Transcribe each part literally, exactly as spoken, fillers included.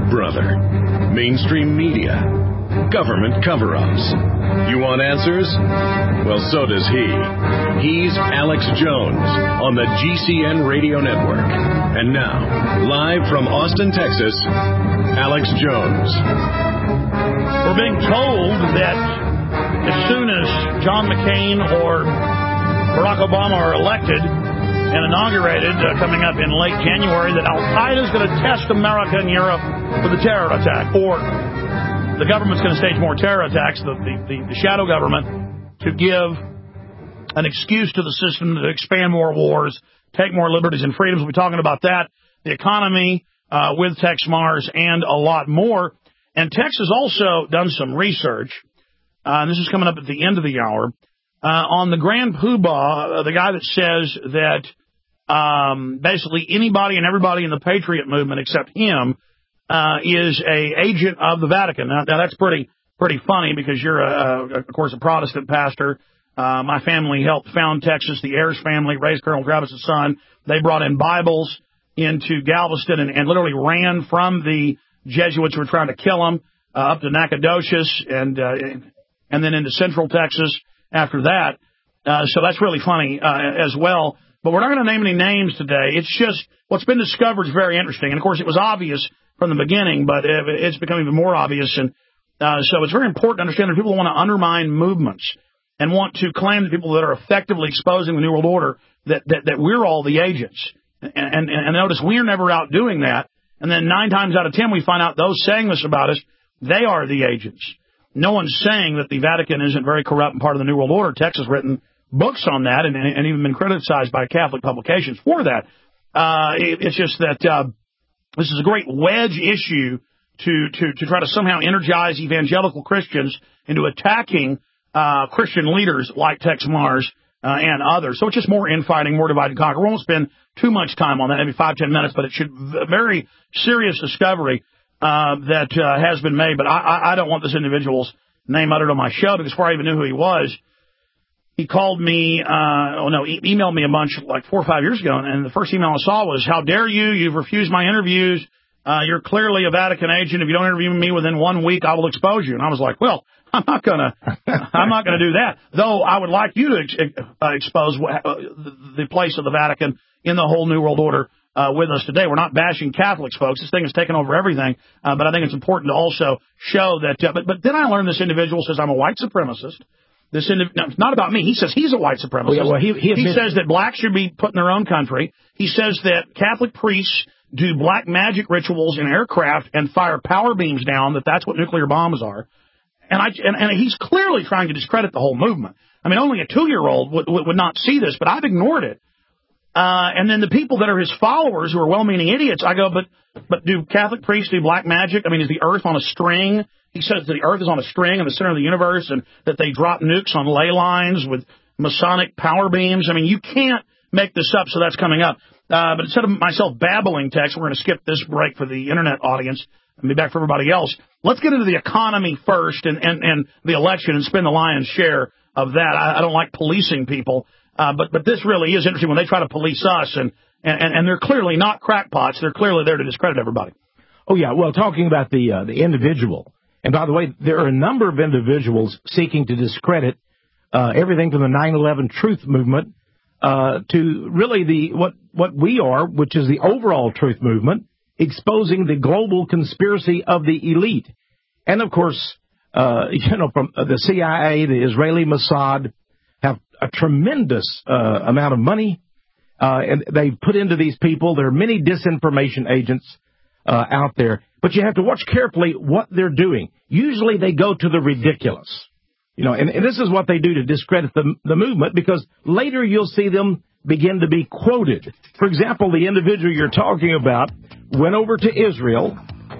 brother. Mainstream media. Government cover-ups. You want answers? Well, so does he. He's Alex Jones on the G C N Radio Network. And now, live from Austin, Texas, Alex Jones. We're being told that as soon as John McCain or Barack Obama are elected and inaugurated uh, coming up in late January, that Al-Qaeda is going to test America and Europe with a terror attack, or the government's going to stage more terror attacks, the, the, the, the shadow government, to give an excuse to the system to expand more wars, take more liberties and freedoms. We'll be talking about that, the economy uh, with Tex Mars, and a lot more. And Tex has also done some research, uh, and this is coming up at the end of the hour, uh, on the Grand Poobah, uh, the guy that says that um, basically anybody and everybody in the Patriot movement except him uh, is a agent of the Vatican. Now, now that's pretty pretty funny because you're, a, a, of course, a Protestant pastor. Uh, my family helped found Texas. The Ayers family raised Colonel Travis's son. They brought in Bibles into Galveston and, and literally ran from the Jesuits who were trying to kill him uh, up to Nacogdoches and uh, and then into Central Texas after that. Uh, so that's really funny uh, as well. But we're not going to name any names today. It's just what's been discovered is very interesting. And, of course, it was obvious from the beginning, but it, it's become even more obvious. And uh, so it's very important to understand that people want to undermine movements and want to claim that people that are effectively exposing the New World Order, that, that, that we're all the agents. And, and, and notice we're never out doing that. And then nine times out of ten, we find out those saying this about us, they are the agents. No one's saying that the Vatican isn't very corrupt and part of the New World Order. Tex has written books on that and, and even been criticized by Catholic publications for that. Uh, it, it's just that uh, this is a great wedge issue to, to, to try to somehow energize evangelical Christians into attacking uh, Christian leaders like Tex Mars uh, and others. So it's just more infighting, more divide and conquer. We won't spend too much time on that, maybe five, ten minutes, but it should a very serious discovery uh, that uh, has been made. But I, I, I don't want this individual's name uttered on my show because before I even knew who he was, he called me, uh, oh no, e- emailed me a bunch like four or five years ago, and the first email I saw was, "How dare you? You've refused my interviews. Uh, you're clearly a Vatican agent. If you don't interview me within one week, I will expose you." And I was like, well, I'm not gonna, I'm not gonna do that. Though I would like you to ex- uh, expose uh, the place of the Vatican in the whole New World Order uh, with us today. We're not bashing Catholics, folks. This thing has taken over everything. Uh, but I think it's important to also show that. Uh, but but then I learned this individual says I'm a white supremacist. This indiv- no, it's not about me. He says he's a white supremacist. Well, yeah, well, he, he, he says that blacks should be put in their own country. He says that Catholic priests do black magic rituals in aircraft and fire power beams down, that that's what nuclear bombs are. And I and, and he's clearly trying to discredit the whole movement. I mean, only a two-year-old would, would, would not see this, but I've ignored it. Uh, and then the people that are his followers who are well-meaning idiots, I go, but but do Catholic priests do black magic? I mean, is the earth on a string? He says the earth is on a string in the center of the universe and that they drop nukes on ley lines with Masonic power beams. I mean, you can't make this up, so that's coming up. Uh, but instead of myself babbling Tex, we're going to skip this break for the Internet audience and be back for everybody else. Let's get into the economy first and, and, and the election and spend the lion's share of that. I, I don't like policing people, uh, but but this really is interesting when they try to police us, and, and, and they're clearly not crackpots. They're clearly there to discredit everybody. Oh, yeah. Well, talking about the uh, the individual. And by the way, there are a number of individuals seeking to discredit uh, everything from the nine eleven truth movement uh, to really the what, what we are, which is the overall truth movement, exposing the global conspiracy of the elite. And, of course, uh, you know, from the C I A, the Israeli Mossad have a tremendous uh, amount of money, uh, and they've put into these people. There are many disinformation agents uh, out there. But you have to watch carefully what they're doing. Usually they go to the ridiculous. You know, and, and this is what they do to discredit the, the movement, because later you'll see them begin to be quoted. For example, the individual you're talking about went over to Israel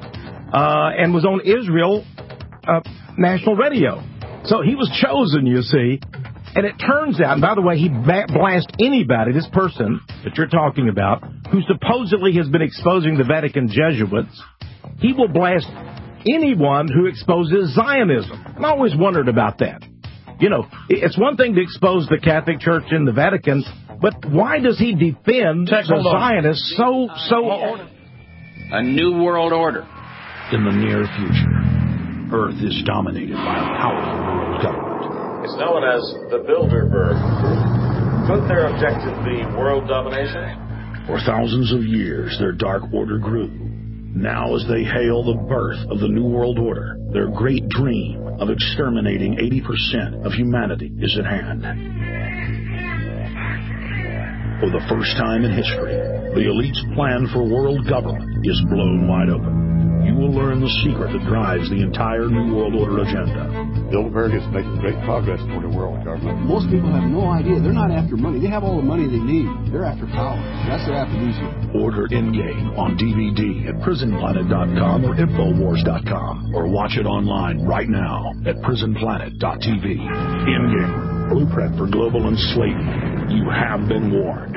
uh, and was on Israel uh, national radio. So he was chosen, you see. And it turns out, and by the way, he blasts anybody, this person that you're talking about, who supposedly has been exposing the Vatican Jesuits. He will blast anyone who exposes Zionism. And I always wondered about that. You know, it's one thing to expose the Catholic Church and the Vatican, but why does he defend the Zionists so, so... A new world order. in the near future, Earth is dominated by a powerful world government. It's known as the Bilderberg Group. Could their objective be world domination? For thousands of years, their dark order grew. Now, as they hail the birth of the New World Order, their great dream of exterminating eighty percent of humanity is at hand. For the first time in history, the elite's plan for world government is blown wide open. You will learn the secret that drives the entire New World Order agenda. Bilderberg is making great progress toward a world government. Most people have no idea. They're not after money. They have all the money they need. They're after power. That's their aphrodisiac. Order Endgame on D V D at prison planet dot com or infowars dot com, or watch it online right now at prison planet dot t v. Endgame, blueprint for global enslavement. You have been warned.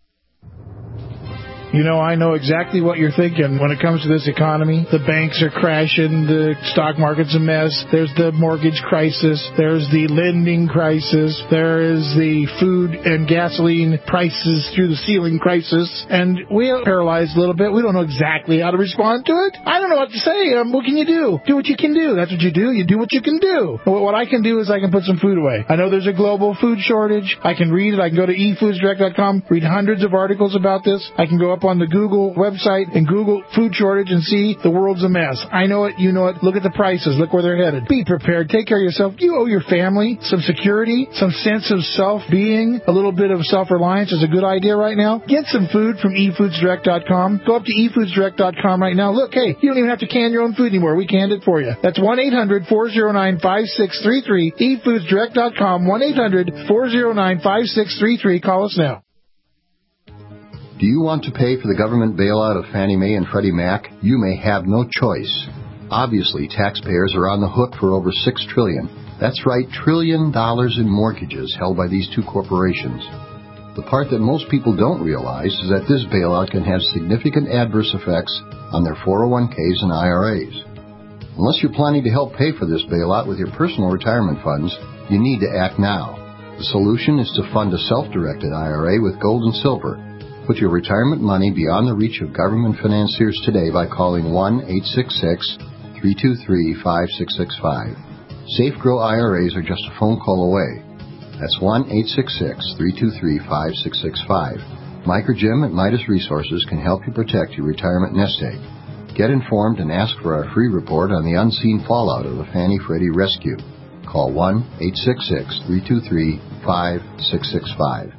You know, I know exactly what you're thinking when it comes to this economy. The banks are crashing. The stock market's a mess. There's the mortgage crisis. There's the lending crisis. There is the food and gasoline prices through the ceiling crisis. And we're paralyzed a little bit. We don't know exactly how to respond to it. I don't know what to say. Um, what can you do? Do what you can do. That's what you do. You do what you can do. What I can do is I can put some food away. I know there's a global food shortage. I can read it. I can go to e foods direct dot com, read hundreds of articles about this. I can go up on the Google website and Google food shortage and see the world's a mess. I know it, you know it. Look at the prices. Look where they're headed. Be prepared. Take care of yourself. You owe your family some security, some sense of self-being. A little bit of self-reliance is a good idea right now. Get some food from e foods direct dot com. Go up to e foods direct dot com right now. Look, hey, you don't even have to can your own food anymore. We canned it for you. That's one eight hundred four oh nine five six three three, e foods direct dot com, one eight hundred four oh nine five six three three. Call us now. Do you want to pay for the government bailout of Fannie Mae and Freddie Mac? You may have no choice. Obviously, taxpayers are on the hook for over six trillion dollars. That's right, trillion dollars in mortgages held by these two corporations. The part that most people don't realize is that this bailout can have significant adverse effects on their four oh one k's and I R As. Unless you're planning to help pay for this bailout with your personal retirement funds, you need to act now. The solution is to fund a self-directed I R A with gold and silver. Put your retirement money beyond the reach of government financiers today by calling one eight six six, three two three, five six six five. Safe Grow I R As are just a phone call away. That's one eight six six, three two three, five six six five. Mike or Jim at Midas Resources can help you protect your retirement nest egg. Get informed and ask for our free report on the unseen fallout of the Fannie Freddie rescue. Call one eight six six, three two three, five six six five.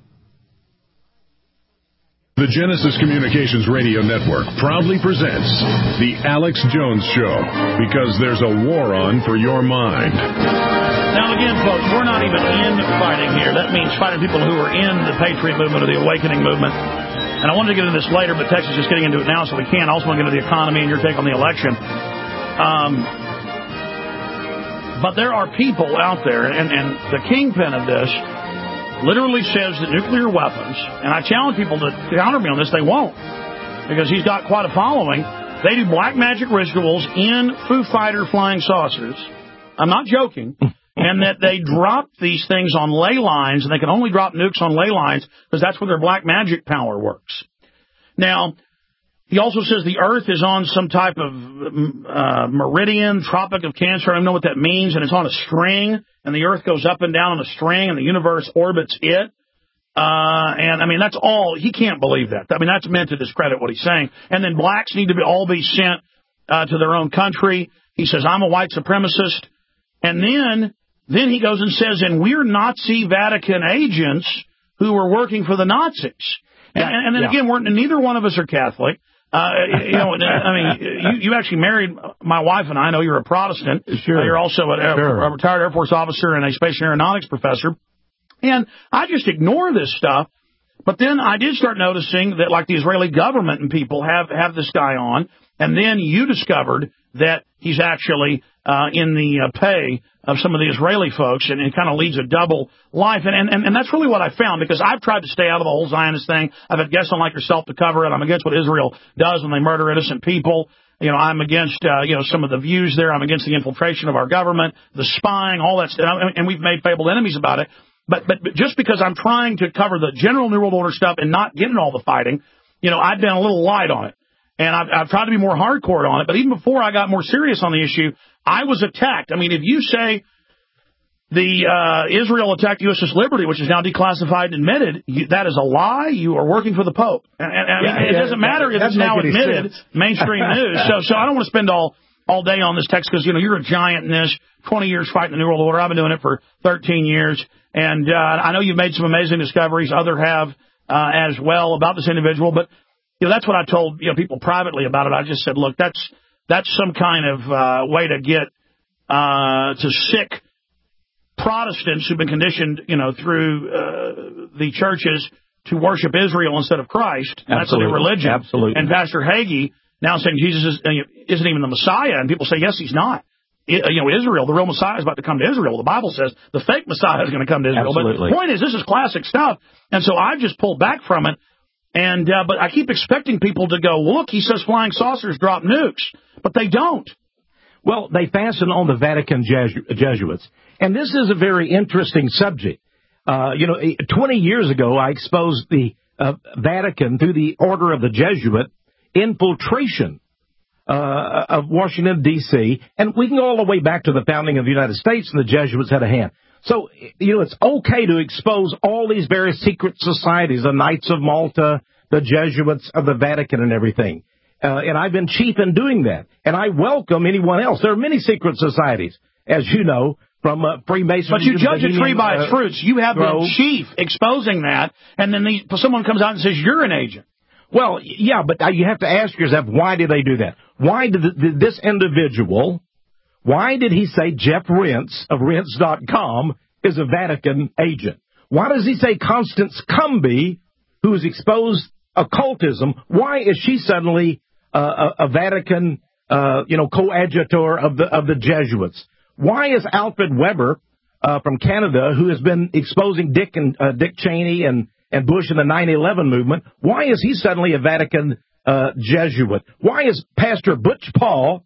The Genesis Communications Radio Network proudly presents The Alex Jones Show, because there's a war on for your mind. Now, again, folks, we're not even in fighting here. That means fighting people who are in the Patriot movement or the Awakening movement. And I wanted to get into this later, but Texas is getting into it now, so we can. I also want to get into the economy and your take on the election. Um, but there are people out there, and, and the kingpin of this literally says that nuclear weapons, and I challenge people to counter me on this, they won't, because he's got quite a following. They do black magic rituals in Foo Fighter flying saucers. I'm not joking. And that they drop these things on ley lines, and they can only drop nukes on ley lines because that's where their black magic power works. Now, he also says the Earth is on some type of uh, meridian, Tropic of Cancer. I don't know what that means. And it's on a string, and the Earth goes up and down on a string, and the universe orbits it. Uh, and, I mean, that's all. He can't believe that. I mean, that's meant to discredit what he's saying. And then blacks need to be, all be sent uh, to their own country. He says, I'm a white supremacist. And then, then he goes and says, and we're Nazi Vatican agents who were working for the Nazis. And, and, and then, yeah. again, we're, neither one of us are Catholic. Uh, you know, I mean, you, you actually married my wife and I. I know you're a Protestant. Sure. Uh, you're also a, sure. a retired Air Force officer and a space and aeronautics professor. And I just ignore this stuff. But then I did start noticing that, like, the Israeli government and people have, have this guy on. And then you discovered that he's actually uh, in the uh, pay of some of the Israeli folks, and it kind of leads a double life. And, and, and that's really what I found, because I've tried to stay out of the whole Zionist thing. I've had guests on like yourself to cover it. I'm against what Israel does when they murder innocent people. You know, I'm against, uh, you know, some of the views there. I'm against the infiltration of our government, the spying, all that stuff. And we've made fabled enemies about it. But, but, but just because I'm trying to cover the general New World Order stuff and not get into all the fighting, you know, I've been a little light on it. And I've, I've tried to be more hardcore on it. But even before I got more serious on the issue, I was attacked. I mean, if you say the uh, Israel attacked U S S Liberty, which is now declassified and admitted, you, that is a lie. You are working for the Pope. And, and, and yeah, it yeah, doesn't matter if it's now admitted, sense. mainstream news. So, so I don't want to spend all, all day on this text because, you know, you're a giant in this, twenty years fighting the New World Order. I've been doing it for thirteen years. And uh, I know you've made some amazing discoveries. Others have uh, as well about this individual. But, you know, that's what I told, you know, people privately about it. I just said, look, that's that's some kind of uh, way to get uh, to sick Protestants who've been conditioned, you know, through uh, the churches to worship Israel instead of Christ. And that's their religion. Absolutely. And Pastor Hagee now saying Jesus is, isn't even the Messiah. And people say, yes, he's not. It, you know, Israel, the real Messiah is about to come to Israel. The Bible says the fake Messiah is going to come to Israel. Absolutely. But the point is, this is classic stuff. And so I've just pulled back from it. And uh, but I keep expecting people to go, look, he says flying saucers drop nukes. But they don't. Well, they fasten on the Vatican Jesu- Jesuits. And this is a very interesting subject. Uh, you know, twenty years ago, I exposed the uh, Vatican through the order of the Jesuit infiltration uh, of Washington, D C And we can go all the way back to the founding of the United States, and the Jesuits had a hand. So, you know, it's okay to expose all these various secret societies, the Knights of Malta, the Jesuits of the Vatican and everything. Uh, and I've been chief in doing that. And I welcome anyone else. There are many secret societies, as you know, from uh, Freemasonry. But you judge a tree by uh, its fruits. You have Grove. the chief exposing that, and then the, someone comes out and says, you're an agent. Well, yeah, but you have to ask yourself, why did they do that? Why did, the, did this individual, why did he say Jeff Rentz of Rentz dot com is a Vatican agent? Why does he say Constance Cumby, who has exposed occultism, why is she suddenly uh, a, a Vatican, uh, you know, coadjutor of the of the Jesuits? Why is Alfred Weber uh, from Canada, who has been exposing Dick and uh, Dick Cheney and, and Bush in the nine eleven movement, why is he suddenly a Vatican uh, Jesuit? Why is Pastor Butch Paul,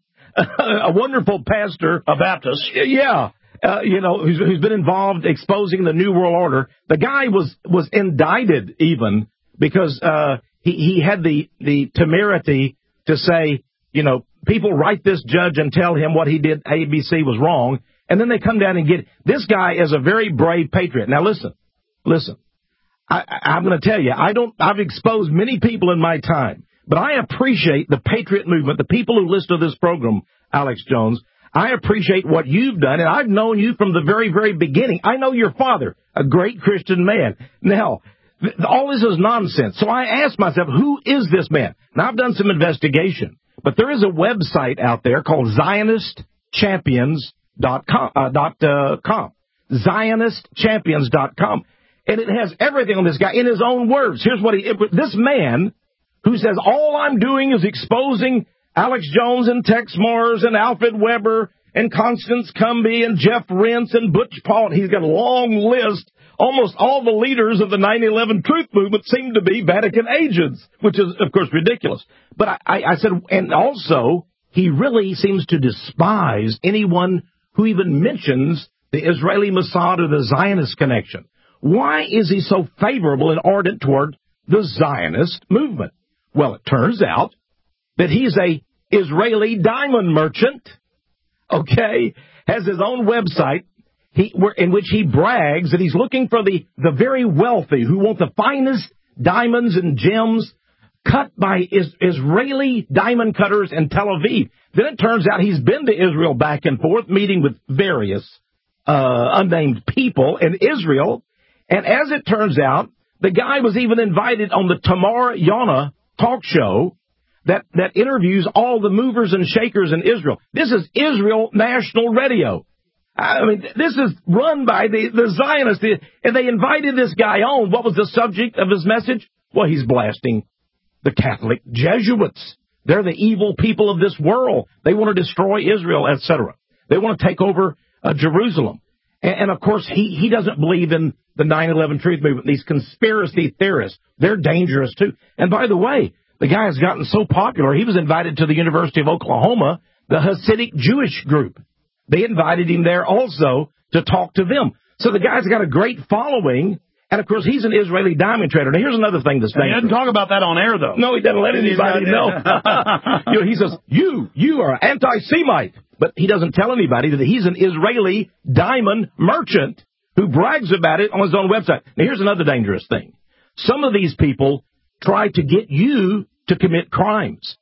a wonderful pastor, a Baptist, yeah, uh, you know, who's, who's been involved exposing the New World Order? The guy was was indicted even because uh, he he had the the temerity to say, you know, people write this judge and tell him what he did, A B C, was wrong, and then they come down and get it. This guy is a very brave patriot. Now, listen, listen. I, I'm going to tell you, I don't. I've exposed many people in my time, but I appreciate the patriot movement, the people who listen to this program, Alex Jones. I appreciate what you've done, and I've known you from the very, very beginning. I know your father, a great Christian man. Now, th- all this is nonsense. So I asked myself, who is this man? Now, I've done some investigation. But there is a website out there called Zionist Champions dot com, uh, dot, uh, com, Zionist Champions dot com, and it has everything on this guy in his own words. Here's what he, it, this man who says, all I'm doing is exposing Alex Jones and Tex Mars and Alfred Weber and Constance Cumby and Jeff Rentz and Butch Paul. He's got a long list. Almost all the leaders of the nine eleven truth movement seem to be Vatican agents, which is, of course, ridiculous. But I, I, I said, and also, he really seems to despise anyone who even mentions the Israeli Mossad or the Zionist connection. Why is he so favorable and ardent toward the Zionist movement? Well, it turns out that he's a Israeli diamond merchant, okay, has his own website, He, in which he brags that he's looking for the, the very wealthy who want the finest diamonds and gems cut by is, Israeli diamond cutters in Tel Aviv. Then it turns out he's been to Israel back and forth, meeting with various uh, unnamed people in Israel. And as it turns out, the guy was even invited on the Tamar Yona talk show that, that interviews all the movers and shakers in Israel. This is Israel National Radio. I mean, this is run by the, the Zionists, and they invited this guy on. What was the subject of his message? Well, he's blasting the Catholic Jesuits. They're the evil people of this world. They want to destroy Israel, et cetera. They want to take over uh, Jerusalem. And, and, of course, he, he doesn't believe in the nine eleven truth movement. These conspiracy theorists, they're dangerous, too. And, by the way, the guy has gotten so popular, he was invited to the University of Oklahoma, the Hasidic Jewish group. They invited him there also to talk to them. So the guy's got a great following, And, of course, he's an Israeli diamond trader. Now, here's another thing that's dangerous. He doesn't talk about that on air, though. No, he doesn't let anybody know. You know, he says, you, you are anti-Semite. But he doesn't tell anybody that he's an Israeli diamond merchant who brags about it on his own website. Now, here's another dangerous thing. Some of these people try to get you to commit crimes.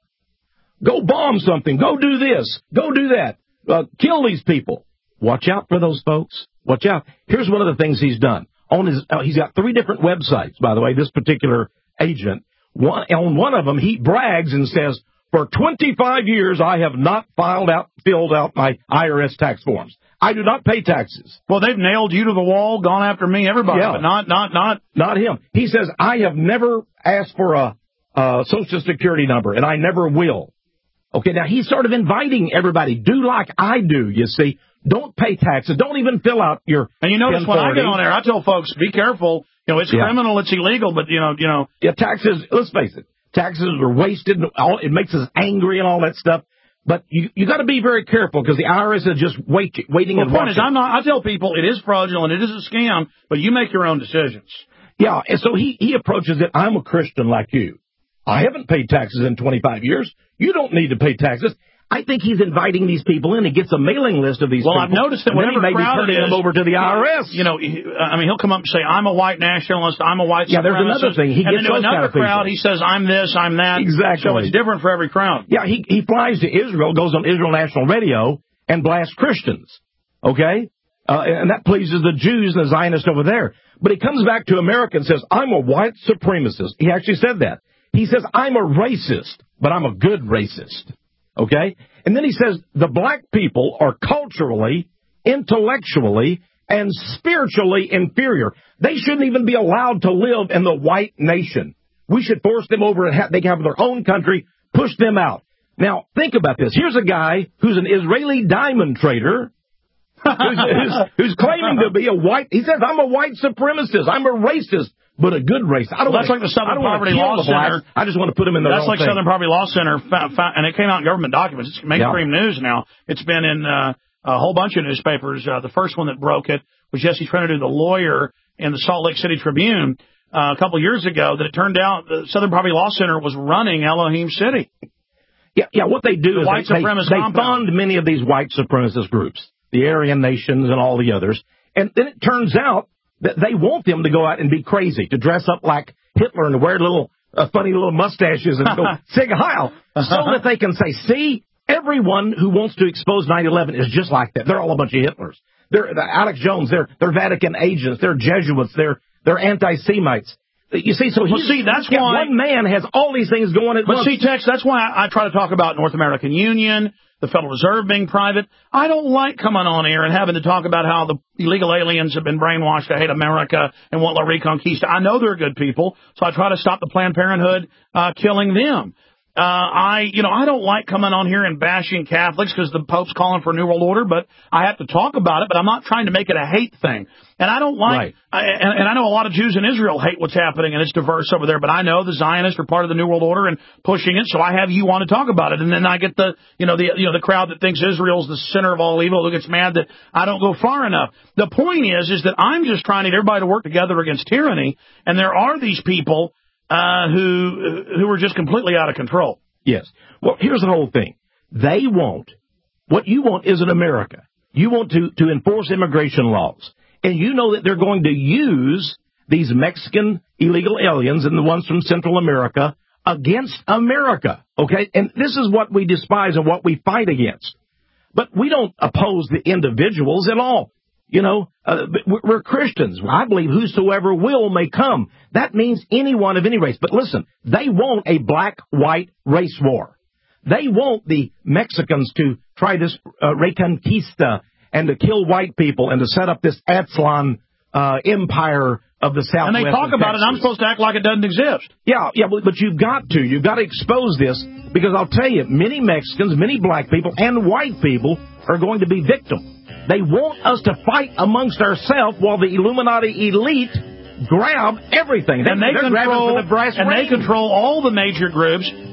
Go bomb something. Go do this. Go do that. Uh, kill these people. Watch out for those folks. Watch out. Here's one of the things he's done. On his, uh, he's got three different websites, by the way, this particular agent. One, on one of them, he brags and says, for twenty-five years, I have not filed out, filled out my I R S tax forms. I do not pay taxes. Well, they've nailed you to the wall, gone after me, everybody, yeah. but not, not, not. Not him. He says, I have never asked for a, a Social Security number, and I never will. Okay, now he's sort of inviting everybody, do like I do, you see. Don't pay taxes. Don't even fill out your. And you notice when I get on there, I tell folks, be careful. You know, it's yeah. criminal, it's illegal, but you know, you know. Yeah, taxes. Let's face it, taxes are wasted. And all, it makes us angry and all that stuff. But you you got to be very careful because the I R S is just wait, waiting well, and the point watching. is, I'm not. I tell people it is fraudulent, it is a scam, but you make your own decisions. Yeah, and so he he approaches it. I'm a Christian like you. I haven't paid taxes in twenty-five years. You don't need to pay taxes. I think he's inviting these people in. He gets a mailing list of these well, people. Well, I've noticed that whenever he may be crowd turning is, them over to the I R S. You know, I mean, he'll come up and say, I'm a white nationalist, I'm a white yeah, supremacist. Yeah, there's another thing. He and gets then to those another kind of crowd, people. he says, I'm this, I'm that. Exactly. So it's different for every crowd. Yeah, he, he flies to Israel, goes on Israel National Radio, and blasts Christians. Okay? Uh, and that pleases the Jews and the Zionists over there. But he comes back to America and says, I'm a white supremacist. He actually said that. He says, I'm a racist, but I'm a good racist. Okay? And then he says, the black people are culturally, intellectually, and spiritually inferior. They shouldn't even be allowed to live in the white nation. We should force them over and have, they can have their own country, push them out. Now, think about this. Here's a guy who's an Israeli diamond trader who's, who's, who's claiming to be a white, he says, I'm a white supremacist, I'm a racist. But a good race. I don't well, that's wanna, like the Southern Poverty Law Center. I just want to put them in their That's own like thing. Southern Poverty Law Center, found, found, and it came out in government documents. It's mainstream yeah. news now. It's been in uh, a whole bunch of newspapers. Uh, the first one that broke it was Jesse Trinidad, the lawyer in the Salt Lake City Tribune, uh, a couple years ago, that it turned out the Southern Poverty Law Center was running Elohim City. Yeah, yeah. What they do the is white they, supremacist they, they fund many of these white supremacist groups, the Aryan nations and all the others. And then it turns out that they want them to go out and be crazy, to dress up like Hitler and to wear little uh, funny little mustaches and go Sig Heil, so that they can say, see, everyone who wants to expose nine eleven is just like that. They're all a bunch of Hitlers. They're, they're Alex Jones. They're they're Vatican agents. They're Jesuits. They're they're anti-Semites. You see, so well, see, that's why one man has all these things going at but once. But see, Tex, that's why I, I try to talk about North American Union, the Federal Reserve being private. I don't like coming on here and having to talk about how the illegal aliens have been brainwashed to hate America and want La Reconquista. I know they're good people, so I try to stop the Planned Parenthood uh, killing them. Uh, I, you know, I don't like coming on here and bashing Catholics because the Pope's calling for a New World Order, but I have to talk about it, but I'm not trying to make it a hate thing. And I don't like, right. I, and, and I know a lot of Jews in Israel hate what's happening and it's diverse over there, but I know the Zionists are part of the New World Order and pushing it, so I have you on to talk about it. And then I get the, you know, the, you know, the crowd that thinks Israel's the center of all evil, who gets mad that I don't go far enough. The point is, is that I'm just trying to get everybody to work together against tyranny, and there are these people, uh, who, who are just completely out of control. Yes. Well, here's the whole thing. They want, what you want is an America. You want to, to enforce immigration laws. And you know that they're going to use these Mexican illegal aliens and the ones from Central America against America. Okay? And this is what we despise and what we fight against. But we don't oppose the individuals at all. You know, uh, we're Christians. I believe whosoever will may come. That means anyone of any race. But listen, they want a black-white race war. They want the Mexicans to try this uh, Reconquista and to kill white people and to set up this Aztlan uh, empire of the Southwest. And they talk about Texas. it, I'm supposed to act like it doesn't exist. Yeah, yeah, but, but you've got to. You've got to expose this because I'll tell you, many Mexicans, many black people, and white people are going to be victims. They want us to fight amongst ourselves while the Illuminati elite grab everything. And they, They're control, for the brass and ring. they control all the major groups.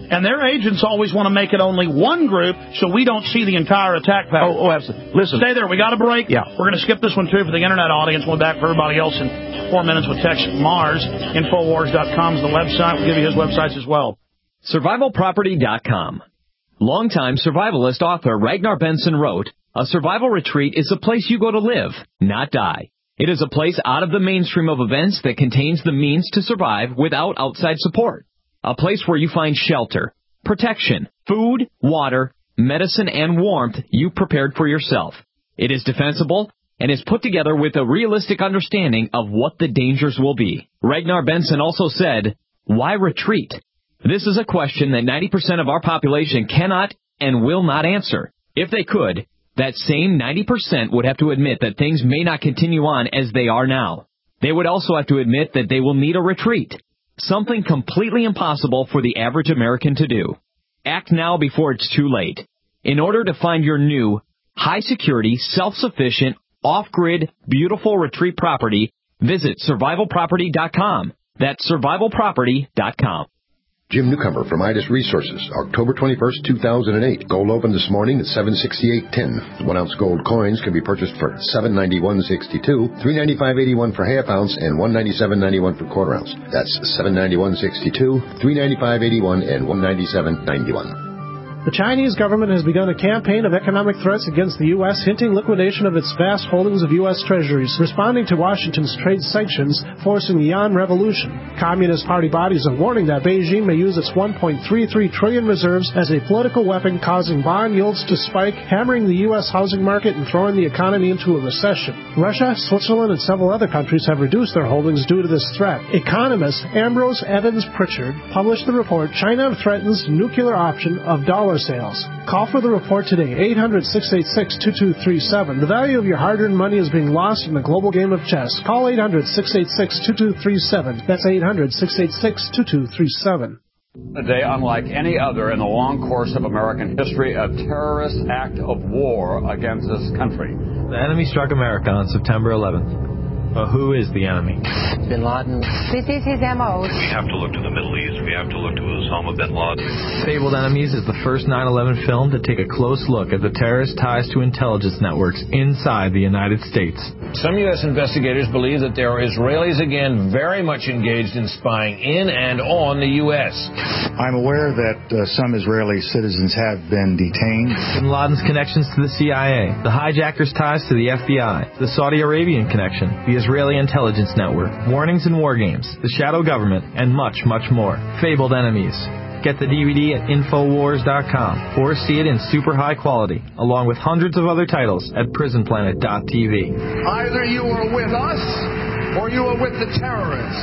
And their agents always want to make it only one group so we don't see the entire attack pattern. Oh, oh absolutely. Listen. Stay there. We got a break. Yeah. We're going to skip this one, too, for the Internet audience. We'll be back for everybody else in four minutes with Tex Mars. Infowars dot com is the website. We'll give you his websites as well. Survival Property dot com. Longtime survivalist author Ragnar Benson wrote, "A survival retreat is a place you go to live, not die. It is a place out of the mainstream of events that contains the means to survive without outside support. A place where you find shelter, protection, food, water, medicine, and warmth you prepared for yourself. It is defensible and is put together with a realistic understanding of what the dangers will be." Ragnar Benson also said, "Why retreat? This is a question that ninety percent of our population cannot and will not answer. If they could, that same ninety percent would have to admit that things may not continue on as they are now. They would also have to admit that they will need a retreat, something completely impossible for the average American to do. Act now before it's too late. In order to find your new, high-security, self-sufficient, off-grid, beautiful retreat property, visit Survival Property dot com. That's Survival Property dot com. Jim Newcomer from Midas Resources, October twenty-first, two thousand eight. Gold opened this morning at seven sixty-eight ten. One-ounce gold coins can be purchased for seven ninety-one sixty-two, three ninety-five eighty-one for half ounce, and one ninety-seven ninety-one for quarter ounce. That's seven ninety-one sixty-two, three ninety-five eighty-one, and one ninety-seven ninety-one. The Chinese government has begun a campaign of economic threats against the U S, hinting liquidation of its vast holdings of U S treasuries, responding to Washington's trade sanctions, forcing the yuan revolution. Communist Party bodies are warning that Beijing may use its one point three three trillion reserves as a political weapon, causing bond yields to spike, hammering the U S housing market and throwing the economy into a recession. Russia, Switzerland, and several other countries have reduced their holdings due to this threat. Economist Ambrose Evans Pritchard published the report, China Threatens Nuclear Option of Dollar Sales. Call for the report today, eight hundred, six eight six, two two three seven. The value of your hard-earned money is being lost in the global game of chess. Call eight hundred, six eight six, two two three seven. That's eight hundred, six eight six, two two three seven. A day unlike any other in the long course of American history, a terrorist act of war against this country. The enemy struck America on September eleventh. But who is the enemy? Bin Laden. This is his M O. We have to look to the Middle East. We have to look to Osama bin Laden. Fabled Enemies is the first nine eleven film to take a close look at the terrorist ties to intelligence networks inside the United States. Some U S investigators believe that there are Israelis again very much engaged in spying in and on the U S. I'm aware that uh, some Israeli citizens have been detained. Bin Laden's connections to the C I A, the hijackers' ties to the F B I, the Saudi Arabian connection, the Israeli intelligence network, warnings and war games, the shadow government, and much, much more. Fabled Enemies. Get the D V D at Infowars dot com or see it in super high quality, along with hundreds of other titles at Prison Planet dot T V. Either you are with us or you are with the terrorists.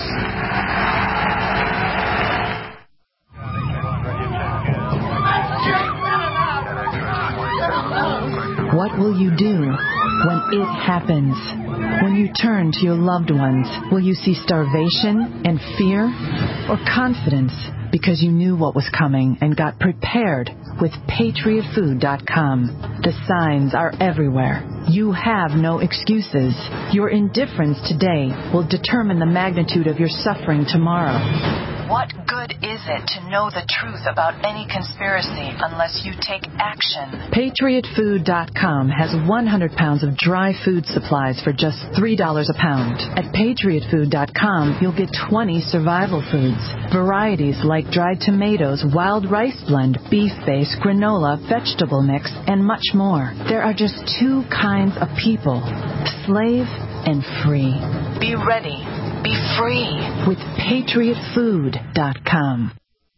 What will you do when it happens? When you turn to your loved ones, will you see starvation and fear, or confidence because you knew what was coming and got prepared with Patriot Food dot com? The signs are everywhere. You have no excuses. Your indifference today will determine the magnitude of your suffering tomorrow. What good is it to know the truth about any conspiracy unless you take action? Patriot Food dot com has one hundred pounds of dry food supplies for just three dollars a pound. At Patriot Food dot com, you'll get twenty survival foods. Varieties like dried tomatoes, wild rice blend, beef base, granola, vegetable mix, and much more. There are just two kinds of people, slave and free. Be ready. Be free with Patriot Food dot com.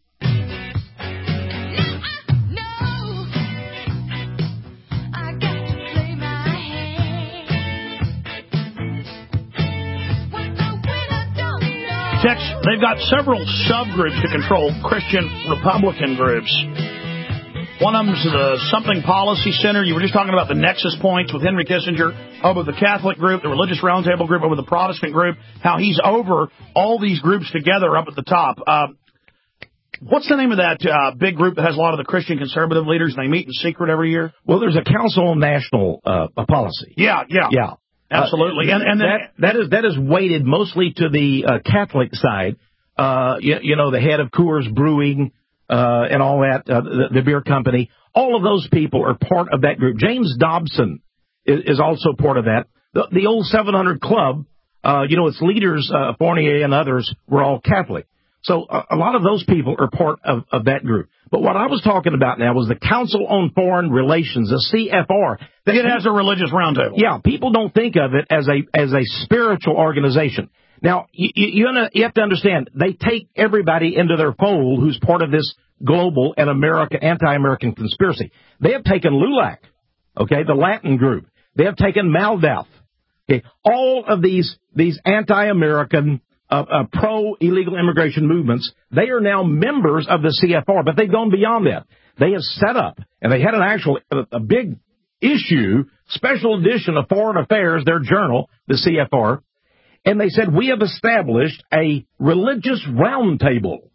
Tex, they've got several subgroups to control Christian Republican groups. One of them's the Something Policy Center. You were just talking about the nexus points with Henry Kissinger over the Catholic group, the Religious Roundtable group over the Protestant group, how he's over all these groups together up at the top. Uh, what's the name of that uh, big group that has a lot of the Christian conservative leaders and they meet in secret every year? Well, there's a Council on National uh, Policy. Yeah, yeah. Yeah. Absolutely. Uh, and and then, that, that is that is weighted mostly to the uh, Catholic side. Uh, you, you know, the head of Coors Brewing, uh, and all that, uh, the, the beer company. All of those people are part of that group. James Dobson is, is also part of that. The, the old seven hundred Club, uh, you know, its leaders, uh, Fournier and others, were all Catholic. So a, a lot of those people are part of, of that group. But what I was talking about now was the Council on Foreign Relations, the C F R. It has a religious roundtable. Yeah, people don't think of it as a as a spiritual organization. Now, you, you, you have to understand, they take everybody into their fold who's part of this global and America anti-American conspiracy. They have taken LULAC, okay, the Latin group. They have taken MALDAF. Okay, all of these these anti-American, uh, uh, pro-illegal immigration movements, they are now members of the C F R, but they've gone beyond that. They have set up, and they had an actual, a, a big issue, special edition of Foreign Affairs, their journal, the C F R, and they said, we have established a religious roundtable.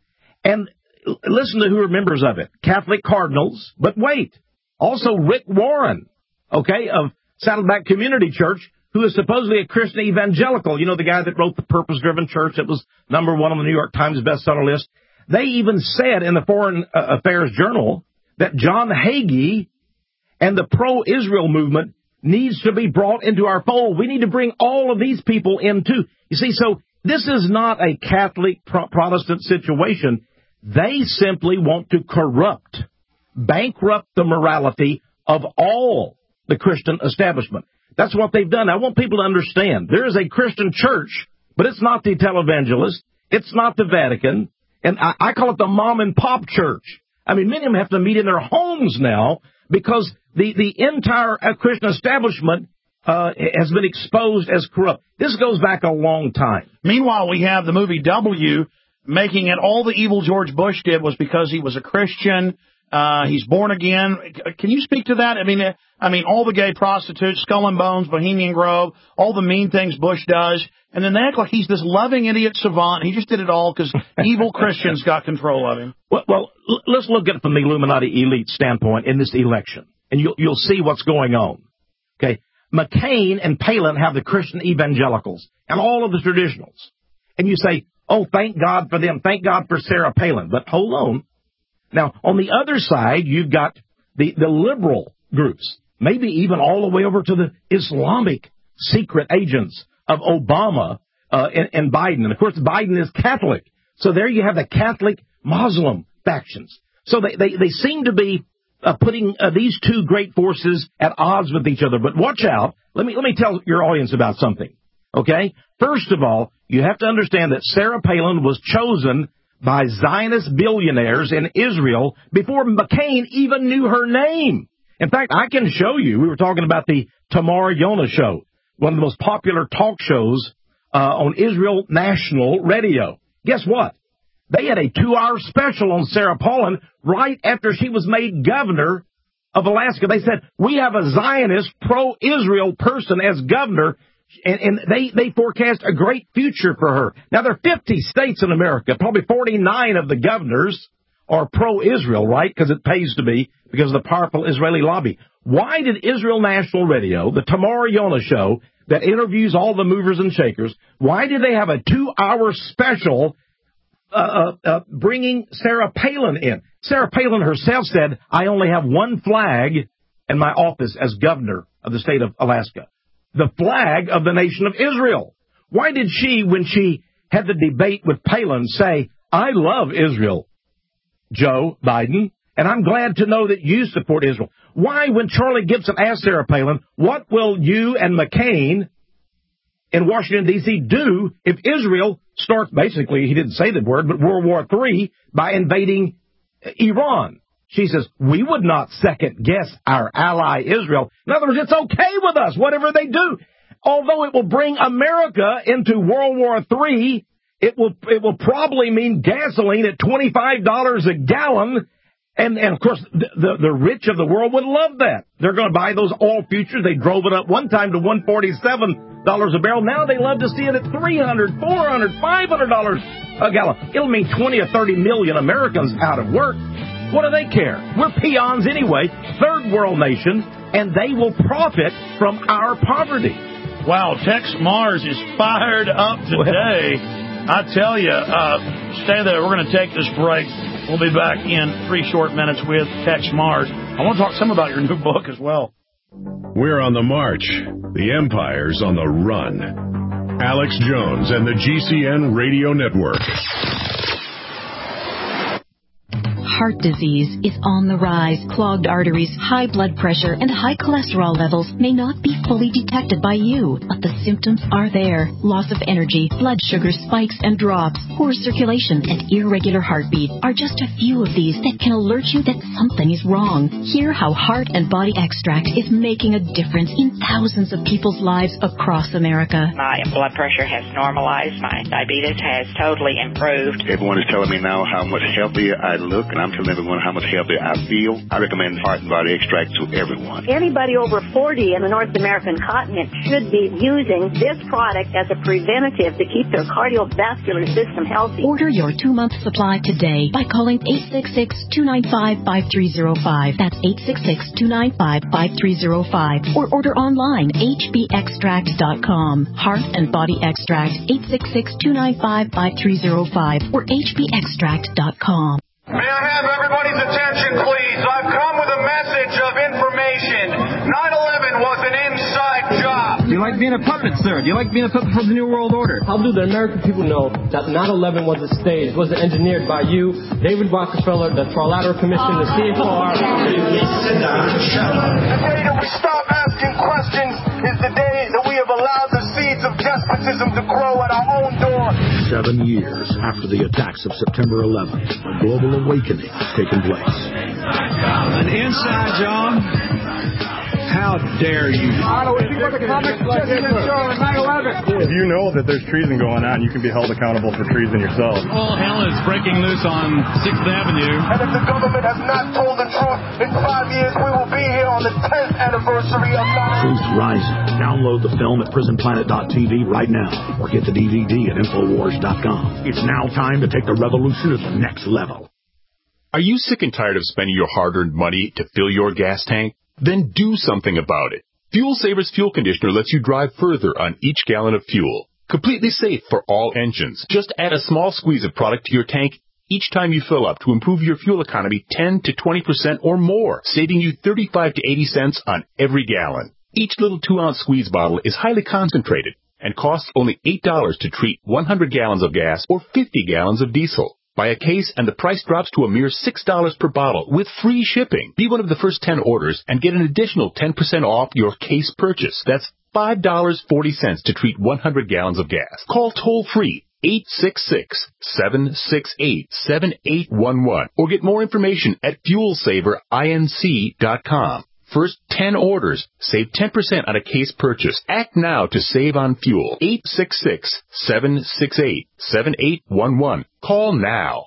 And listen to who are members of it. Catholic cardinals, but wait, also Rick Warren, okay, of Saddleback Community Church, who is supposedly a Christian evangelical. You know, the guy that wrote The Purpose-Driven Church that was number one on the New York Times bestseller list. They even said in the Foreign Affairs Journal that John Hagee and the pro-Israel movement needs to be brought into our fold. We need to bring all of these people in, too. You see, so this is not a Catholic pro- Protestant situation. They simply want to corrupt, bankrupt the morality of all the Christian establishment. That's what they've done. I want people to understand. There is a Christian church, but it's not the televangelist. It's not the Vatican. And I, I call it the mom and pop church. I mean, many of them have to meet in their homes now because the, the entire Christian establishment uh, has been exposed as corrupt. This goes back a long time. Meanwhile, we have the movie W making it all the evil George Bush did was because he was a Christian. Uh, he's born again. Can you speak to that? I mean, I mean, all the gay prostitutes, Skull and Bones, Bohemian Grove, all the mean things Bush does, and then they act like he's this loving idiot savant. He just did it all because evil Christians got control of him. Well, well, let's look at it from the Illuminati elite standpoint in this election, and you'll you'll see what's going on. Okay, McCain and Palin have the Christian evangelicals and all of the traditionals, and you say, "Oh, thank God for them. Thank God for Sarah Palin." But hold on. Now, on the other side, you've got the, the liberal groups, maybe even all the way over to the Islamic secret agents of Obama uh, and, and Biden. And, of course, Biden is Catholic. So there you have the Catholic-Muslim factions. So they, they, they seem to be uh, putting uh, these two great forces at odds with each other. But watch out. Let me, let me tell your audience about something, okay? First of all, you have to understand that Sarah Palin was chosen by Zionist billionaires in Israel before McCain even knew her name. In fact, I can show you, we were talking about the Tamar Yonah show, one of the most popular talk shows uh, on Israel National Radio. Guess what? They had a two-hour special on Sarah Palin right after she was made governor of Alaska. They said, we have a Zionist pro-Israel person as governor. And, and they, they forecast a great future for her. Now, there are fifty states in America. Probably forty-nine of the governors are pro-Israel, right? Because it pays to be, because of the powerful Israeli lobby. Why did Israel National Radio, the Tamar Yonah show that interviews all the movers and shakers, why did they have a two-hour special uh, uh, uh, bringing Sarah Palin in? Sarah Palin herself said, I only have one flag in my office as governor of the state of Alaska. The flag of the nation of Israel. Why did she, when she had the debate with Palin, say, I love Israel, Joe Biden, and I'm glad to know that you support Israel? Why, when Charlie Gibson asked Sarah Palin, what will you and McCain in Washington, D C do if Israel starts, basically, he didn't say the word, but World War Three by invading Iran? She says, we would not second-guess our ally Israel. In other words, it's okay with us, whatever they do. Although it will bring America into World War Three, it will it will probably mean gasoline at twenty-five dollars a gallon. And, and of course, the, the, the rich of the world would love that. They're going to buy those oil futures. They drove it up one time to one hundred forty-seven dollars a barrel. Now they love to see it at three hundred dollars, four hundred dollars, five hundred dollars a gallon. It'll mean twenty or thirty million Americans out of work. What do they care? We're peons anyway, third world nation, and they will profit from our poverty. Wow, Tex Mars is fired up today. I tell you, uh, stay there. We're going to take this break. We'll be back in three short minutes with Tex Mars. I want to talk some about your new book as well. We're on the march. The Empire's on the run. Alex Jones and the G C N Radio Network. Heart disease is on the rise. Clogged arteries, high blood pressure, and high cholesterol levels may not be fully detected by you, but the symptoms are there. Loss of energy, blood sugar spikes and drops, poor circulation, and irregular heartbeat are just a few of these that can alert you that something is wrong. Hear how Heart and Body Extract is making a difference in thousands of people's lives across America. My blood pressure has normalized. My diabetes has totally improved. Everyone is telling me now how much healthier I look, and I'm telling everyone how much healthier I feel. I recommend Heart and Body Extract to everyone. Anybody over forty in the North American continent should be using this product as a preventative to keep their cardiovascular system healthy. Order your two-month supply today by calling eight six six, two nine five, five three zero five. That's eight six six, two nine five, five three zero five. Or order online, h b extract dot com. Heart and Body Extract, eight six six, two nine five, five three zero five or h b extract dot com. May I have everybody's attention, please? I've come with a message of information. nine eleven was an inside job. Do you like being a puppet, sir? Do you like being a puppet for the New World Order? How do the American people know that nine eleven was a stage, was engineered by you, David Rockefeller, the Trilateral Commission, the C F R? Sit down. The day that we stop asking questions is the day that we have allowed the seeds of despotism to grow at our own door. Seven years after the attacks of September eleventh, a global awakening has taken place. An inside job? How dare you? If you know that there's treason going on, you can be held accountable for treason yourself. All hell is breaking loose on sixth Avenue. And if the government has not told the truth, in five years we will be here on the tenth anniversary of nine eleven. Truth Rising. Download the film at prison planet dot t v right now or get the D V D at infowars dot com. It's now time to take the revolution to the next level. Are you sick and tired of spending your hard-earned money to fill your gas tank? Then do something about it. Fuel Savers Fuel Conditioner lets you drive further on each gallon of fuel. Completely safe for all engines. Just add a small squeeze of product to your tank each time you fill up to improve your fuel economy ten to twenty percent or more, saving you thirty-five to eighty cents on every gallon. Each little two-ounce squeeze bottle is highly concentrated and costs only eight dollars to treat one hundred gallons of gas or fifty gallons of diesel. Buy a case and the price drops to a mere six dollars per bottle with free shipping. Be one of the first ten orders and get an additional ten percent off your case purchase. That's five dollars and forty cents to treat one hundred gallons of gas. Call toll-free eight six six, seven six eight, seven eight one one or get more information at fuel saver inc dot com. First ten orders, save ten percent on a case purchase. Act now to save on fuel. eight six six, seven six eight, seven eight one one. Call now.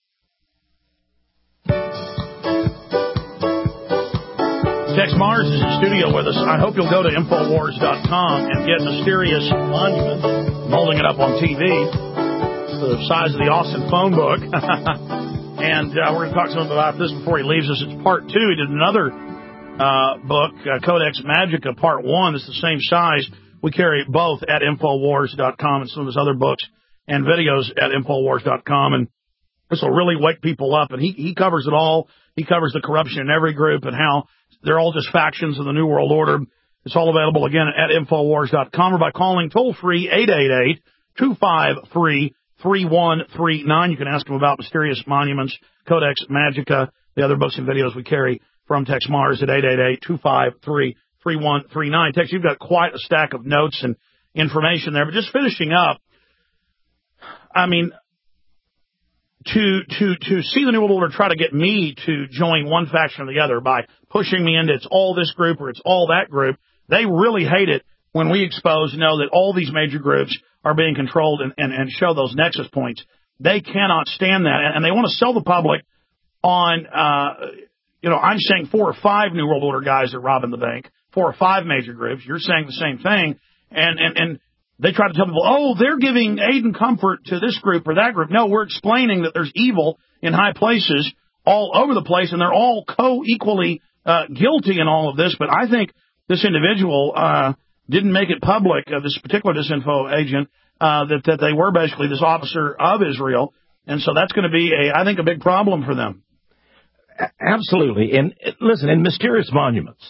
Tex Mars is in studio with us. I hope you'll go to infowars dot com and get Mysterious Monument. I'm holding it up on T V. The size of the Austin phone book. And uh, we're going to talk to him about this before he leaves us. It's part two. He did another Uh, book, uh, Codex Magica, Part one. It's the same size. We carry both at infowars dot com and some of his other books and videos at infowars dot com. And this will really wake people up. And he, he covers it all. He covers the corruption in every group and how they're all just factions of the New World Order. It's all available, again, at infowars dot com or by calling toll-free eight eight eight, two five three, three one three nine. You can ask him about Mysterious Monuments, Codex Magica, the other books and videos we carry from Tex Mars at eight eight eight, two five three, three one three nine. Tex, you've got quite a stack of notes and information there. But just finishing up, I mean, to to to see the New World Order try to get me to join one faction or the other by pushing me into it's all this group or it's all that group, they really hate it when we expose, know that all these major groups are being controlled and, and, and show those nexus points. They cannot stand that. And, and they want to sell the public on... Uh, You know, I'm saying four or five New World Order guys are robbing the bank, four or five major groups. You're saying the same thing. And, and, and they try to tell people, oh, they're giving aid and comfort to this group or that group. No, we're explaining that there's evil in high places all over the place, and they're all co-equally uh, guilty in all of this. But I think this individual uh, didn't make it public, uh, this particular disinfo agent, uh, that, that they were basically this officer of Israel. And so that's going to be, a, I think, a big problem for them. Absolutely. And listen, in Mysterious Monuments,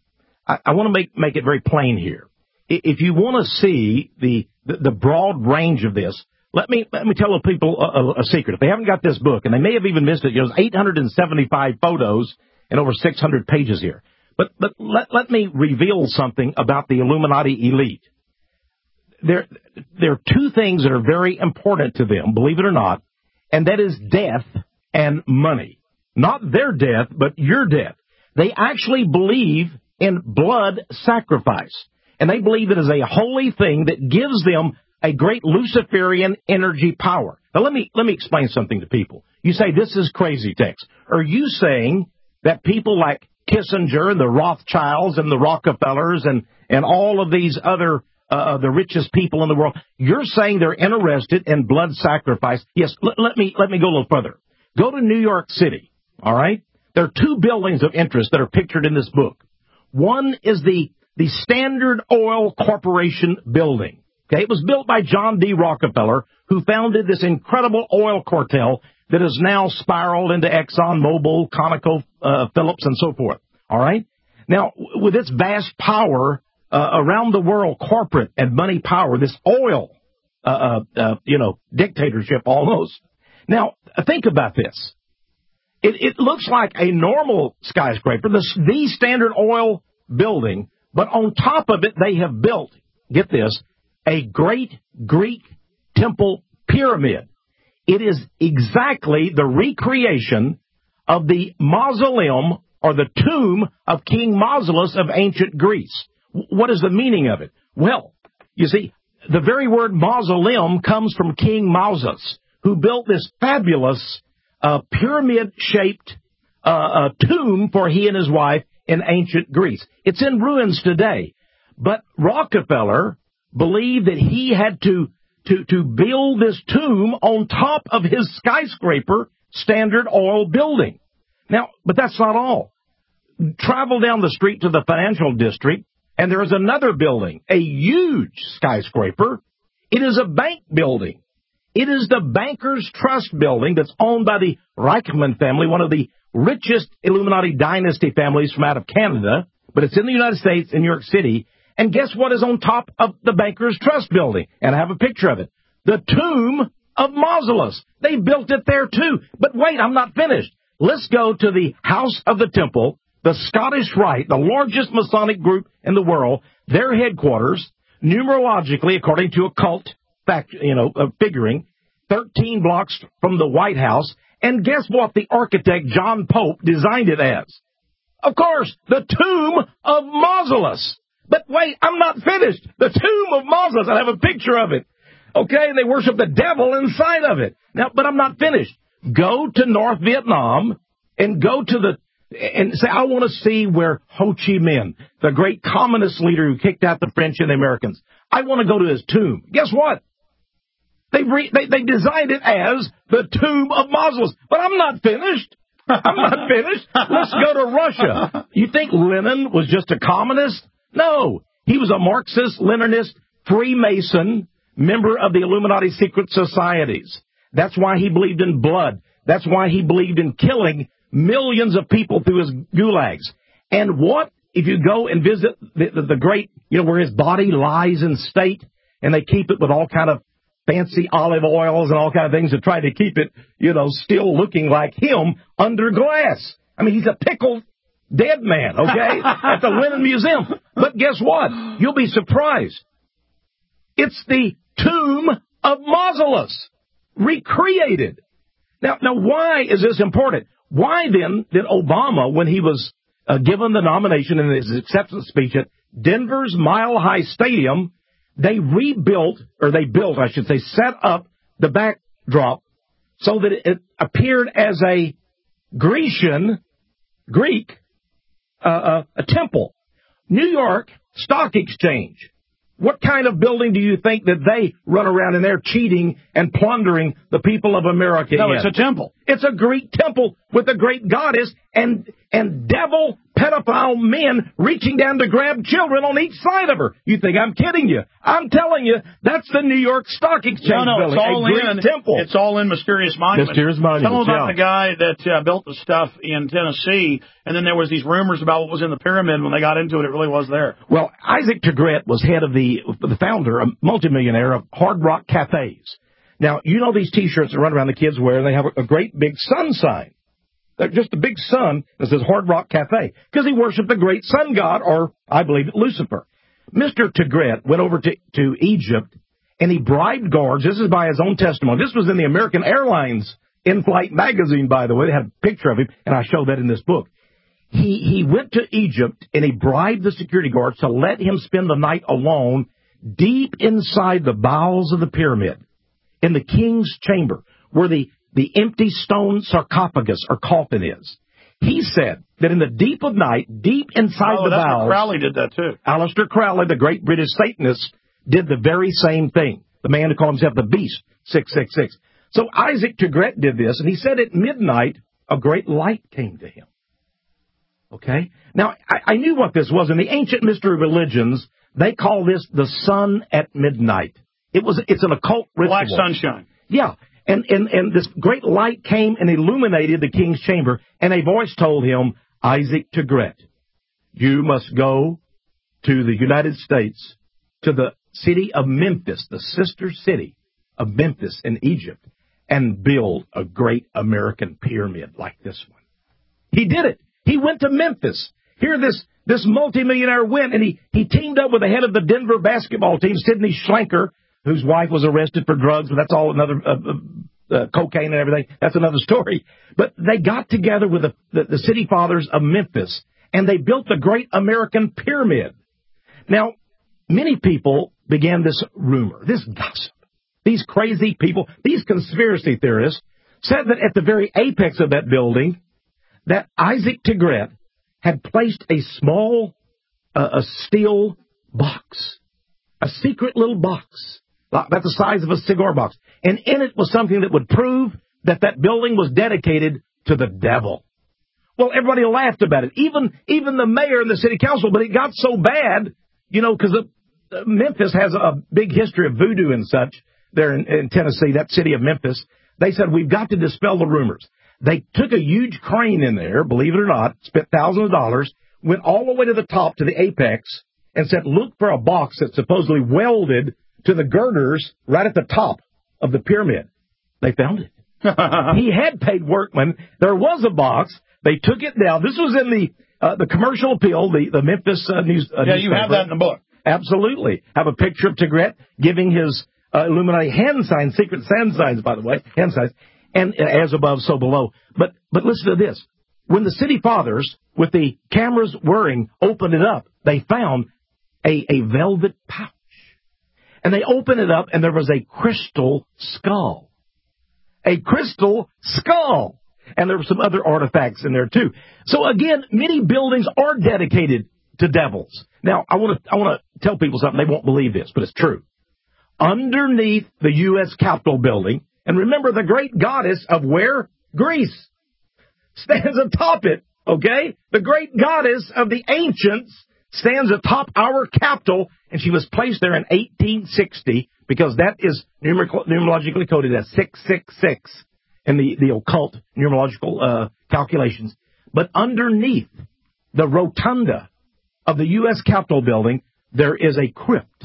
I, I want to make, make it very plain here. If you want to see the, the, the broad range of this, let me let me tell people a, a, a secret. If they haven't got this book, and they may have even missed it, there's eight hundred seventy-five photos and over six hundred pages here. But but let, let me reveal something about the Illuminati elite. There, there are two things that are very important to them, believe it or not, and that is death and money. Not their death, but your death. They actually believe in blood sacrifice. And they believe it is a holy thing that gives them a great Luciferian energy power. Now, let me let me explain something to people. You say, this is crazy, Tex. Are you saying that people like Kissinger and the Rothschilds and the Rockefellers and, and all of these other, uh, the richest people in the world, you're saying they're interested in blood sacrifice? Yes, l- let me let me go a little further. Go to New York City, all right? There are two buildings of interest that are pictured in this book. One is the the Standard Oil Corporation building. Okay, it was built by John D. Rockefeller, who founded this incredible oil cartel that has now spiraled into Exxon Mobil, Conoco, uh, Phillips, and so forth. All right? Now, with its vast power uh, around the world, corporate and money power, this oil, uh, uh, uh, you know, dictatorship almost. Now, think about this. It, it looks like a normal skyscraper, the, the Standard Oil building, but on top of it, they have built, get this, a great Greek temple pyramid. It is exactly the recreation of the mausoleum or the tomb of King Mausolus of ancient Greece. What is the meaning of it? Well, you see, the very word mausoleum comes from King Mausolus, who built this fabulous uh, pyramid-shaped uh, uh, tomb for he and his wife in ancient Greece. It's in ruins today. But Rockefeller believed that he had to, to, to build this tomb on top of his skyscraper Standard Oil building. Now, but that's not all. Travel down the street to the financial district, and there is another building, a huge skyscraper. It is a bank building. It is the Bankers Trust building that's owned by the Reichman family, one of the richest Illuminati dynasty families from out of Canada, but it's in the United States, in New York City. And guess what is on top of the Bankers Trust building? And I have a picture of it. The tomb of Mausolus. They built it there too. But wait, I'm not finished. Let's go to the House of the Temple, the Scottish Rite, the largest Masonic group in the world, their headquarters, numerologically, according to occult fact, you know, uh, figuring, thirteen blocks from the White House. And guess what the architect John Pope designed it as? Of course, the tomb of Mausolus. But wait, I'm not finished. The tomb of Mausolus, I have a picture of it. Okay, and they worship the devil inside of it. Now, but I'm not finished. Go to North Vietnam and go to the, and say, I want to see where Ho Chi Minh, the great communist leader who kicked out the French and the Americans, I want to go to his tomb. Guess what? They, re, they, they designed it as the tomb of Mausolus. But I'm not finished. I'm not finished. Let's go to Russia. You think Lenin was just a communist? No. He was a Marxist, Leninist, Freemason, member of the Illuminati secret societies. That's why he believed in blood. That's why he believed in killing millions of people through his gulags. And what if you go and visit the, the, the great, you know, where his body lies in state, and they keep it with all kind of fancy olive oils and all kind of things to try to keep it, you know, still looking like him under glass. I mean, he's a pickled dead man, okay, at the Lenin Museum. But guess what? You'll be surprised. It's the tomb of Mausolus, recreated. Now, now, why is this important? Why then did Obama, when he was uh, given the nomination in his acceptance speech at Denver's Mile High Stadium, they rebuilt, or they built, I should say, set up the backdrop so that it appeared as a Grecian, Greek, uh, uh, a temple. New York Stock Exchange. What kind of building do you think that they run around in there cheating and plundering the people of America No, in? it's a temple. It's a Greek temple with a great goddess, and and devil pedophile men reaching down to grab children on each side of her. You think I'm kidding you? I'm telling you, that's the New York Stock Exchange no, no, building, it's all a Greek in, temple. It's all in Mysterious Monuments. Mysterious Monuments, Tell them about yeah. the guy that uh, built the stuff in Tennessee, and then there was these rumors about what was in the pyramid. When they got into it, it really was there. Well, Isaac Tegret was head of the, the founder, a multimillionaire of Hard Rock Cafes. Now, you know these T-shirts that run around the kids wear, and they have a, a great big sun sign. They're just a big sun that says Hard Rock Cafe, because he worshipped the great sun god, or I believe Lucifer. Mister Tegret went over to, to Egypt, and he bribed guards. This is by his own testimony. This was in the American Airlines in-flight magazine, by the way. They had a picture of him, and I show that in this book. He, he went to Egypt, and he bribed the security guards to let him spend the night alone deep inside the bowels of the pyramid, in the king's chamber, where the the empty stone sarcophagus or coffin is. He said that in the deep of night, deep inside oh, the that's bowels... Crowley did that, too. Aleister Crowley, the great British Satanist, did the very same thing. The man who called himself the Beast, six six six. So Isaac Tegret did this, and he said at midnight, a great light came to him. Okay? Now, I, I knew what this was. In the ancient mystery religions, they call this the sun at midnight. It was, it's an occult ritual. Black sunshine. Yeah. And, and, and this great light came and illuminated the king's chamber, and a voice told him, Isaac Tegret, you must go to the United States, to the city of Memphis, the sister city of Memphis in Egypt, and build a great American pyramid like this one. He did it. He went to Memphis. Here this, this multimillionaire went, and he, he teamed up with the head of the Denver basketball team, Sidney Schlenker, whose wife was arrested for drugs, but that's all another, uh, uh, cocaine and everything. That's another story. But they got together with the, the, the city fathers of Memphis, and they built the great American pyramid. Now, many people began this rumor, this gossip. These crazy people, these conspiracy theorists, said that at the very apex of that building, that Isaac Tegret had placed a small, uh, a steel box, a secret little box, about the size of a cigar box. And in it was something that would prove that that building was dedicated to the devil. Well, everybody laughed about it, even even the mayor and the city council, but it got so bad, you know, because uh, Memphis has a big history of voodoo and such there in, in Tennessee, that city of Memphis. They said, we've got to dispel the rumors. They took a huge crane in there, believe it or not, spent thousands of dollars, went all the way to the top, to the apex, and said, look for a box that's supposedly welded to the girders right at the top of the pyramid. They found it. He had paid workmen. There was a box. They took it down. This was in the uh, the commercial appeal, the, the Memphis uh, news. Uh, yeah, newspaper. You have that in the book. Absolutely. Have a picture of Tegret giving his uh, Illuminati hand signs, secret hand signs, by the way, hand signs, and uh, as above, so below. But but listen to this. When the city fathers, with the cameras whirring, opened it up, they found a, a velvet pouch. And they opened it up, and there was a crystal skull. A crystal skull. And there were some other artifacts in there, too. So, again, many buildings are dedicated to devils. Now, I want to I want to tell people something. They won't believe this, but it's true. Underneath the U S Capitol building, and remember, the great goddess of where? Greece. Stands atop it, okay? The great goddess of the ancients stands atop our Capitol, and she was placed there in eighteen sixty, because that is numer- numerologically coded as six six six in the, the occult numerological uh, calculations. But underneath the rotunda of the U S Capitol building, there is a crypt.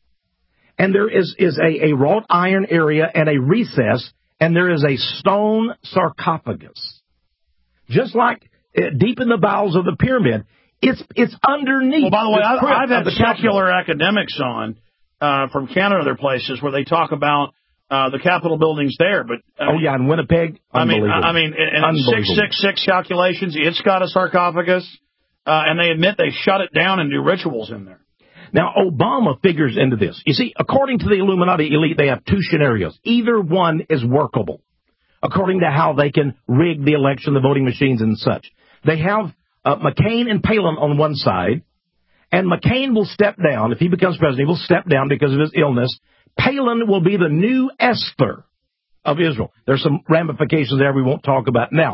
And there is, is a, a wrought iron area and a recess, and there is a stone sarcophagus. Just like uh, deep in the bowels of the pyramid, It's it's underneath. Well, by the way, the I, I've had the secular academics on uh, from Canada and other places where they talk about uh, the Capitol buildings there. But uh, oh yeah, in Winnipeg, I mean, unbelievable. I mean, in six six six calculations, it's got a sarcophagus, uh, and they admit they shut it down and do rituals in there. Now, Obama figures into this. You see, according to the Illuminati elite, they have two scenarios. Either one is workable, according to how they can rig the election, the voting machines, and such. They have Uh, McCain and Palin on one side, and McCain will step down. If he becomes president, he will step down because of his illness. Palin will be the new Esther of Israel. There's some ramifications there we won't talk about now.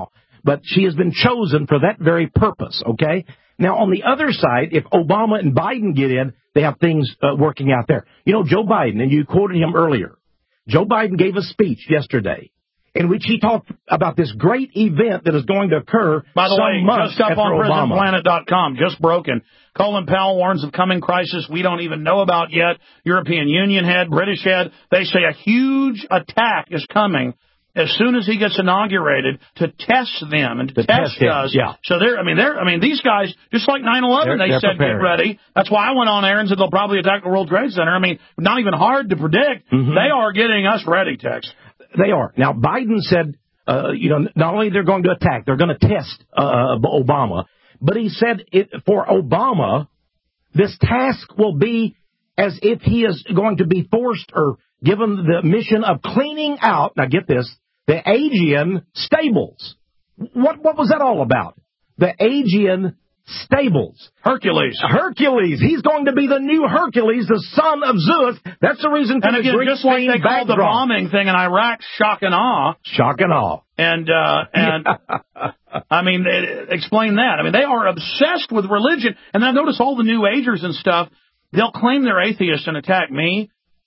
but she has been chosen for that very purpose, okay? Now, on the other side, if Obama and Biden get in, they have things uh, working out there. You know, Joe Biden, and you quoted him earlier, Joe Biden gave a speech yesterday in which he talked about this great event that is going to occur By the some way, months just up after on prison Obama. planet dot com, just broken. Colin Powell warns of coming crisis we don't even know about yet. European Union head, British head, they say a huge attack is coming as soon as he gets inaugurated to test them and to, To test, test him, us. yeah. So they're, I mean, they're, I mean, these guys, just like nine eleven, They're- they they're said prepared. get ready. That's why I went on air and said they'll probably attack the World Trade Center. I mean, not even hard to predict. Mhm. They are getting us ready, Tex. They are. Now, Biden said, uh, you know, not only they're going to attack, they're going to test uh, Obama, but he said it, for Obama, this task will be as if he is going to be forced or given the mission of cleaning out, now get this, the Aegean stables. What what was that all about? The Aegean stables. Hercules. Hercules. He's going to be the new Hercules, the son of Zeus. That's the reason for And the again, Greek just like they called the backdrop. bombing thing in Iraq shock and awe. Shock and awe. And, uh, and, I mean, it, explain that. I mean, they are obsessed with religion. And I notice all the New Agers and stuff, they'll claim they're atheists and attack me.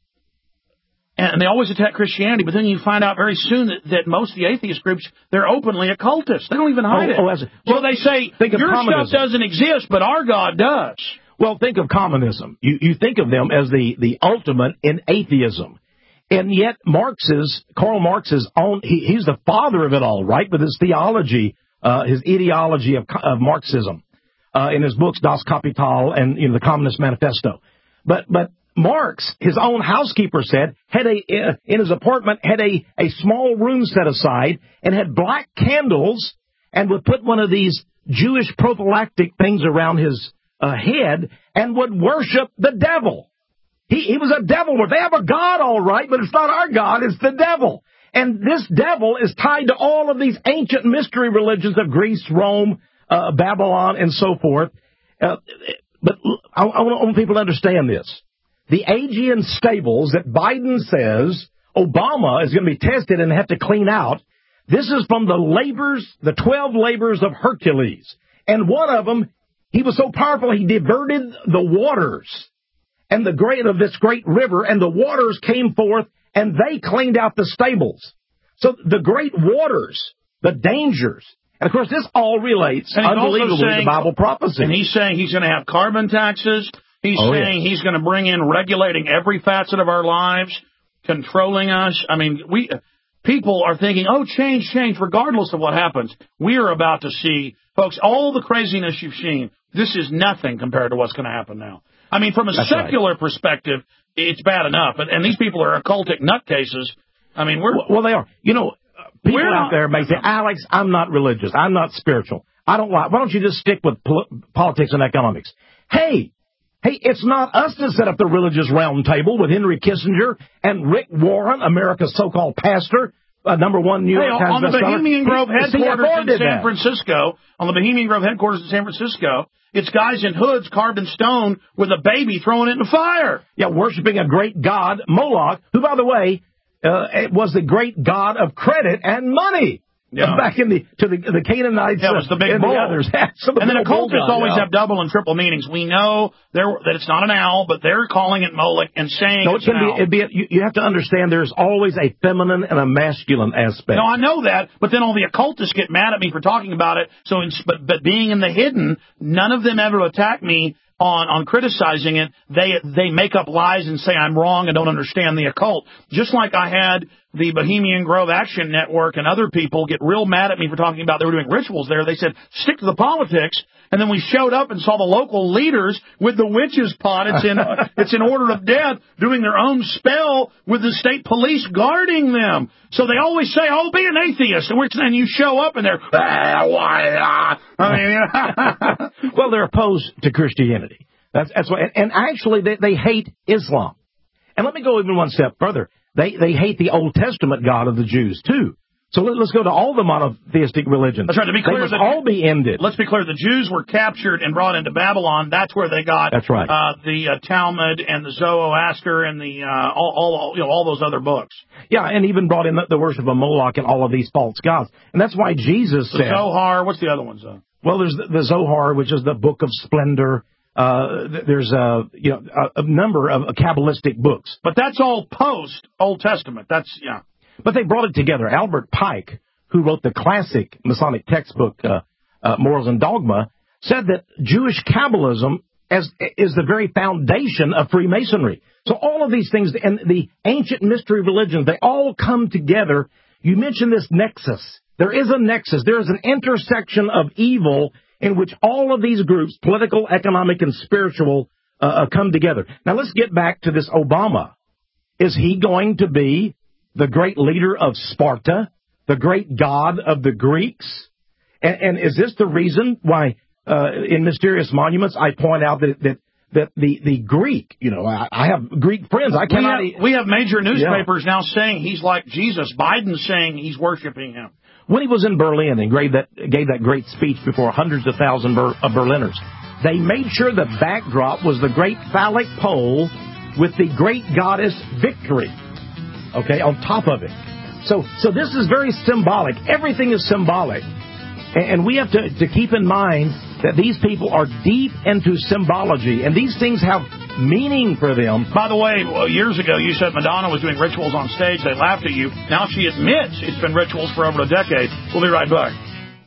And they always attack Christianity, but then you find out very soon that, that most of the atheist groups, they're openly occultists. They don't even hide Oh, it. oh, as a- so they say, think of your communism. stuff doesn't exist, but our God does. Well, think of communism. You you think of them as the, the ultimate in atheism. And yet Marx's, Karl Marx's own, he, he's the father of it all, right? With his theology, uh, his ideology of, of Marxism, uh, in his books Das Kapital and, you know, the Communist Manifesto. But, but Marx, his own housekeeper said, had a, uh, in his apartment, had a, a small room set aside and had black candles and would put one of these Jewish prophylactic things around his uh, head and would worship the devil. He, he was a devil. They have a God, all right, but it's not our God. It's the devil. And this devil is tied to all of these ancient mystery religions of Greece, Rome, uh, Babylon, and so forth. Uh, but I, I want people to understand this. The Aegean stables that Biden says Obama is going to be tested and have to clean out, this is from the labors, the twelve labors of Hercules. And one of them, he was so powerful, he diverted the waters and the great of this great river, and the waters came forth, and they cleaned out the stables. So the great waters, the dangers, and of course this all relates And he's also unbelievably saying- to Bible prophecy. And he's saying he's going to have carbon taxes. He's Oh, saying yes. he's going to bring in regulating every facet of our lives, controlling us. I mean, we people are thinking, oh, change, change, regardless of what happens. We are about to see, folks, all the craziness you've seen. This is nothing compared to what's going to happen now. I mean, from a That's secular perspective, it's bad enough. And, and these people are occultic nutcases. I mean, we're... Well, they are. You know, people We're out not- there may say, Alex, I'm not religious. I'm not spiritual. I don't like. Why don't you just stick with pol- politics and economics? Hey, hey, it's not us to set up the religious round table with Henry Kissinger and Rick Warren, America's so-called pastor, uh, number one New Hey, York on Times the bestseller. Bohemian Grove The C F O headquarters in did San that. Francisco, on the Bohemian Grove headquarters in San Francisco, it's guys in hoods carved in stone with a baby throwing it in the fire. Yeah, worshiping a great god, Moloch, who, by the way, uh, was the great god of credit and money. Yeah. Back in the to the the Canaanites, Yeah, it was the big and bull. the others. Some of And then the bull occultists gods, always yeah. have double and triple meanings. We know there that it's not an owl, but they're calling it Moloch and saying No, it it's can an be. owl. It'd be a, you, you have to understand. There's always a feminine and a masculine aspect. No, I know that, but then all the occultists get mad at me for talking about it. So, in, but, but being in the hidden, none of them ever attack me on on criticizing it. They they make up lies and say I'm wrong and don't understand the occult. Just like I had the Bohemian Grove Action Network and other people get real mad at me for talking about they were doing rituals there. They said stick to the politics. And then we showed up and saw the local leaders with the witches' pot. It's in it's in order of death, doing their own spell with the state police guarding them. So they always say, "Oh, be an atheist," and, we're, and you show up and they're, ah, why, ah. I mean, well, they're opposed to Christianity. That's that's what, and, and actually they, they hate Islam. And let me go even one step further. They they hate the Old Testament God of the Jews too. So let, let's go to all the monotheistic religions. That's right. To be clear, they must the, all be ended. Let's be clear. The Jews were captured and brought into Babylon. That's where they got. That's right. Uh, the uh, Talmud and the Zoroaster and the uh, all, all you know all those other books. Yeah, and even brought in the, the worship of Moloch and all of these false gods. And that's why Jesus the said. Zohar. What's the other ones though? Well, there's the, the Zohar, which is the book of splendor. Uh, there's a you know a, a number of Kabbalistic books, but that's all post Old Testament. That's yeah. But they brought it together. Albert Pike, who wrote the classic Masonic textbook uh, uh, Morals and Dogma, said that Jewish Kabbalism as, is the very foundation of Freemasonry. So all of these things and the ancient mystery religions, they all come together. You mentioned this nexus. There is a nexus. There is an intersection of evil in which all of these groups, political, economic, and spiritual, uh, come together. Now, let's get back to this Obama. Is he going to be the great leader of Sparta, the great god of the Greeks? And, and is this the reason why uh, in Mysterious Monuments I point out that that, that the, the Greek, you know, I, I have Greek friends. I cannot. We have, we have major newspapers yeah. now saying he's like Jesus. Biden's saying he's worshiping him. When he was in Berlin and gave that, gave that great speech before hundreds of thousands Ber, of Berliners, they made sure the backdrop was the great phallic pole with the great goddess Victory, okay, on top of it. So so this is very symbolic. Everything is symbolic. And, and we have to, to keep in mind that these people are deep into symbology, and these things have meaning for them. By the way, well, years ago you said Madonna was doing rituals on stage. They laughed at you. Now she admits it's been rituals for over a decade. We'll be right back.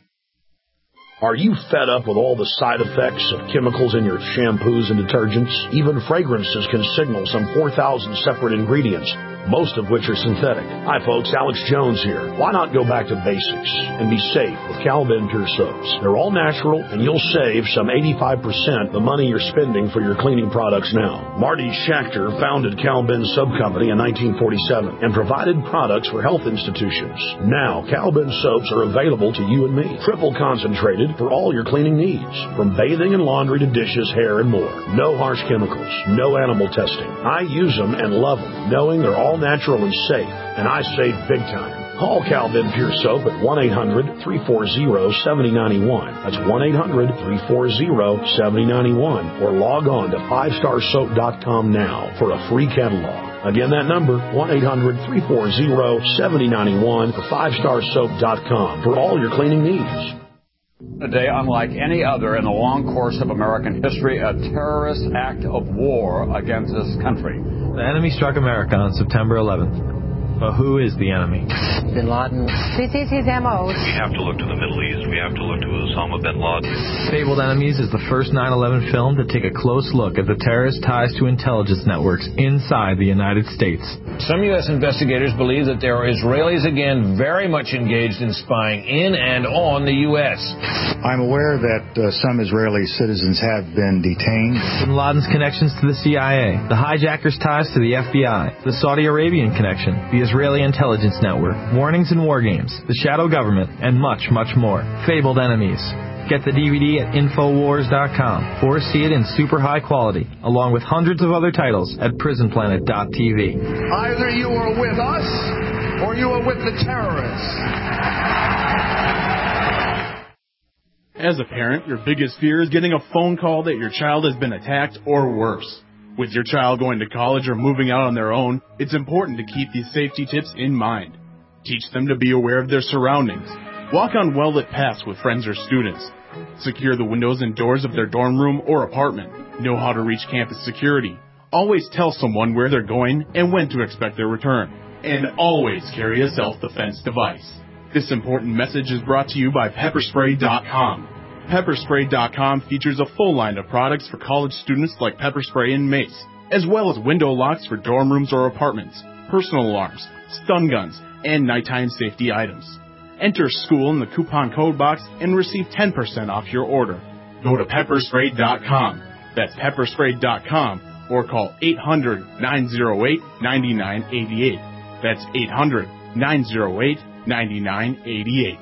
Are you fed up with all the side effects of chemicals in your shampoos and detergents? Even fragrances can signal some four thousand separate ingredients, most of which are synthetic. Hi folks, Alex Jones here. Why not go back to basics and be safe with Cal-Ben Pure Soaps? They're all natural, and you'll save some eighty-five percent the money you're spending for your cleaning products now. Marty Schachter founded Cal-Ben Soap Company in nineteen forty-seven and provided products for health institutions. Now, Cal-Ben soaps are available to you and me, triple concentrated for all your cleaning needs, from bathing and laundry to dishes, hair, and more. No harsh chemicals, no animal testing. I use them and love them, knowing they're all natural and safe, and I save big time. Call Cal-Ben Pure Soap at one eight hundred, three four zero, seven zero nine one. That's one eight hundred, three four zero, seven zero nine one. Or log on to five star soap dot com now for a free catalog. Again, that number, one eight hundred, three four zero, seven zero nine one or five star soap dot com for all your cleaning needs. A day unlike any other in the long course of American history, a terrorist act of war against this country. The enemy struck America on September eleventh. But who is the enemy? Bin Laden. This is his M O. We have to look to the Middle East. We have to look to Osama bin Laden. Fabled Enemies is the first nine eleven film to take a close look at the terrorist ties to intelligence networks inside the United States. Some U S investigators believe that there are Israelis again very much engaged in spying in and on the U S. I'm aware that uh, some Israeli citizens have been detained. Bin Laden's connections to the C I A, the hijackers' ties to the F B I, the Saudi Arabian connection, the Israeli intelligence network, warnings and war games, the shadow government, and much, much more. Fabled Enemies. Get the D V D at Infowars dot com or see it in super high quality, along with hundreds of other titles at Prison Planet dot T V. Either you are with us or you are with the terrorists. As a parent, your biggest fear is getting a phone call that your child has been attacked or worse. With your child going to college or moving out on their own, it's important to keep these safety tips in mind. Teach them to be aware of their surroundings. Walk on well-lit paths with friends or students. Secure the windows and doors of their dorm room or apartment. Know how to reach campus security. Always tell someone where they're going and when to expect their return. And always carry a self-defense device. This important message is brought to you by Pepper Spray dot com. Pepper Spray dot com features a full line of products for college students like pepper spray and mace, as well as window locks for dorm rooms or apartments, personal alarms, stun guns, and nighttime safety items. Enter school in the coupon code box and receive ten percent off your order. Go to Pepper Spray dot com. That's Pepper Spray dot com or call eight hundred, nine oh eight, nine nine eight eight. That's eight hundred, nine oh eight, nine nine eight eight.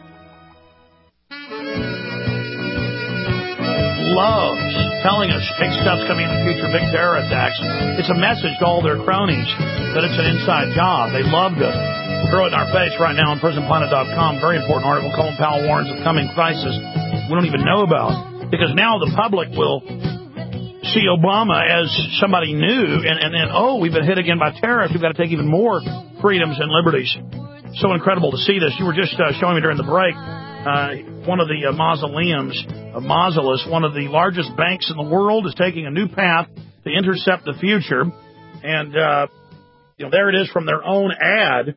Loves telling us big stuff's coming in the future, big terror attacks. It's a message to all their cronies that it's an inside job. They love to throw it in our face right now on prison planet dot com. Very important article. Colin Powell warns of coming crisis we don't even know about. Because now the public will see Obama as somebody new, and, and then, oh, we've been hit again by tariffs. We've got to take even more freedoms and liberties. So incredible to see this. You were just uh, showing me during the break uh, one of the uh, mausoleums of Mausolus, one of the largest banks in the world, is taking a new path to intercept the future. And, uh, you know, there it is from their own ad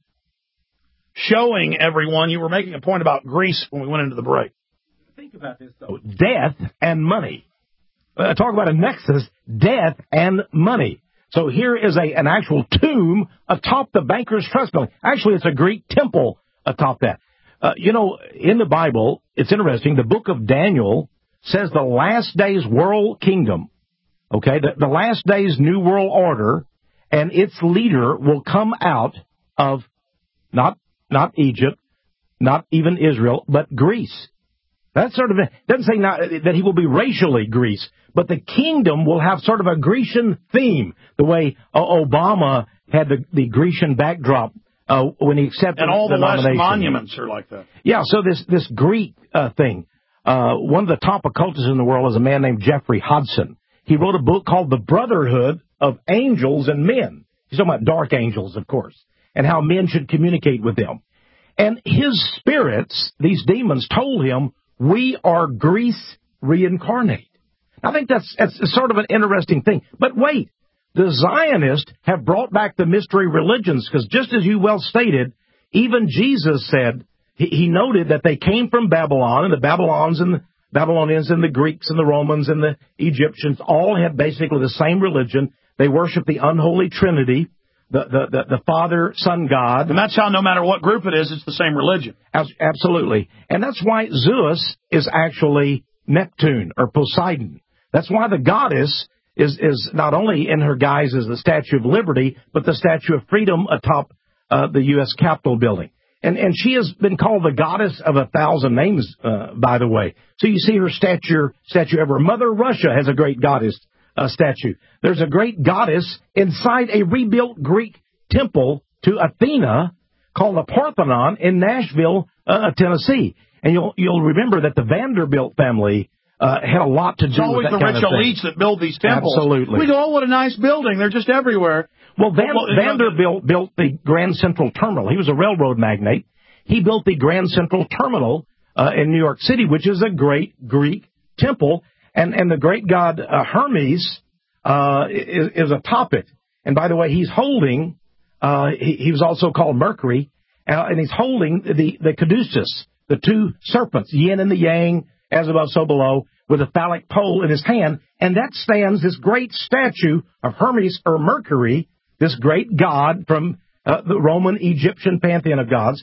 showing everyone. You were making a point about Greece when we went into the break. Think about this, though. Death and money. Uh, talk about a nexus, death and money. So here is a an actual tomb atop the Bankers Trust building. Actually, it's a Greek temple atop that. Uh, you know, in the Bible, it's interesting. The book of Daniel says the last days world kingdom, okay, the, the last days new world order, and its leader will come out of not not Egypt, not even Israel, but Greece. That sort of doesn't say not, that he will be racially Greece, but the kingdom will have sort of a Grecian theme, the way uh, Obama had the, the Grecian backdrop uh, when he accepted and all the, the last nomination. monuments are like that. Yeah, so this this Greek uh, thing. Uh, one of the top occultists in the world is a man named Jeffrey Hodson. He wrote a book called The Brotherhood of Angels and Men. He's talking about dark angels, of course, and how men should communicate with them. And his spirits, these demons, told him, we are Greece reincarnate. I think that's, that's sort of an interesting thing. But wait, the Zionists have brought back the mystery religions, because just as you well stated, even Jesus said, he, he noted that they came from Babylon, and the Babylons and the Babylonians and the Greeks and the Romans and the Egyptians all had basically the same religion. They worship the unholy Trinity, the, the, the, the Father, Son, God. And that's how no matter what group it is, it's the same religion. As, absolutely. And that's why Zeus is actually Neptune or Poseidon. That's why the goddess is, is not only in her guise as the Statue of Liberty, but the Statue of Freedom atop uh, the U S Capitol building. And, and she has been called the goddess of a thousand names, uh, by the way. So you see her statue, statue ever. Mother Russia has a great goddess uh, statue. There's a great goddess inside a rebuilt Greek temple to Athena called the Parthenon in Nashville, uh, Tennessee. And you'll you'll remember that the Vanderbilt family uh, had a lot to do it's with that kind of thing. It's always the rich elites that build these temples. Absolutely. We go, oh, what a nice building. They're just everywhere. Well, Van, well Vanderbilt built the Grand Central Terminal. He was a railroad magnate. He built the Grand Central Terminal uh, in New York City, which is a great Greek temple. And, and the great god uh, Hermes uh, is, is atop it. And by the way, he's holding, uh, he, he was also called Mercury, uh, and he's holding the, the caduceus, the two serpents, yin and the yang, as above, so below, with a phallic pole in his hand. And that stands this great statue of Hermes or Mercury, this great god from uh, the Roman Egyptian pantheon of gods,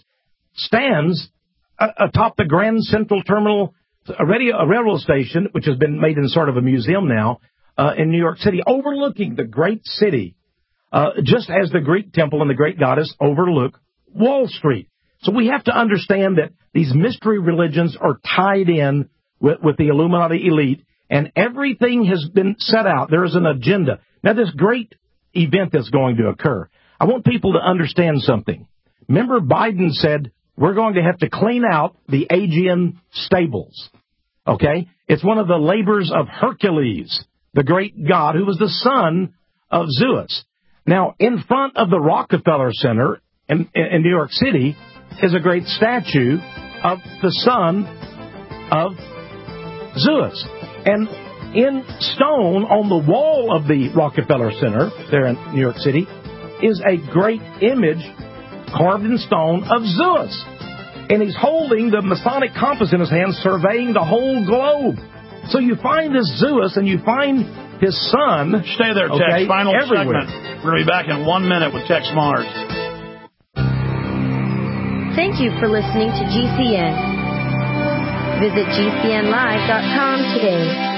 stands uh, atop the Grand Central Terminal, a, radio, a railroad station, which has been made in sort of a museum now, uh, in New York City, overlooking the great city, uh, just as the Greek temple and the great goddess overlook Wall Street. So we have to understand that these mystery religions are tied in with, with the Illuminati elite, and everything has been set out. There is an agenda. Now, this great event that's going to occur, I want people to understand something. Remember, Biden said, we're going to have to clean out the Aegean stables. Okay? It's one of the labors of Hercules, the great god who was the son of Zeus. Now, in front of the Rockefeller Center in, in New York City is a great statue of the son of Zeus. And in stone on the wall of the Rockefeller Center there in New York City is a great image carved in stone of Zeus. And he's holding the Masonic compass in his hand, surveying the whole globe. So you find this Zeus and you find his son. Stay there, Tex. Okay, Final everywhere. segment. We're going to be back in one minute with Tex Mars. Thank you for listening to G C N. Visit G C N live dot com today.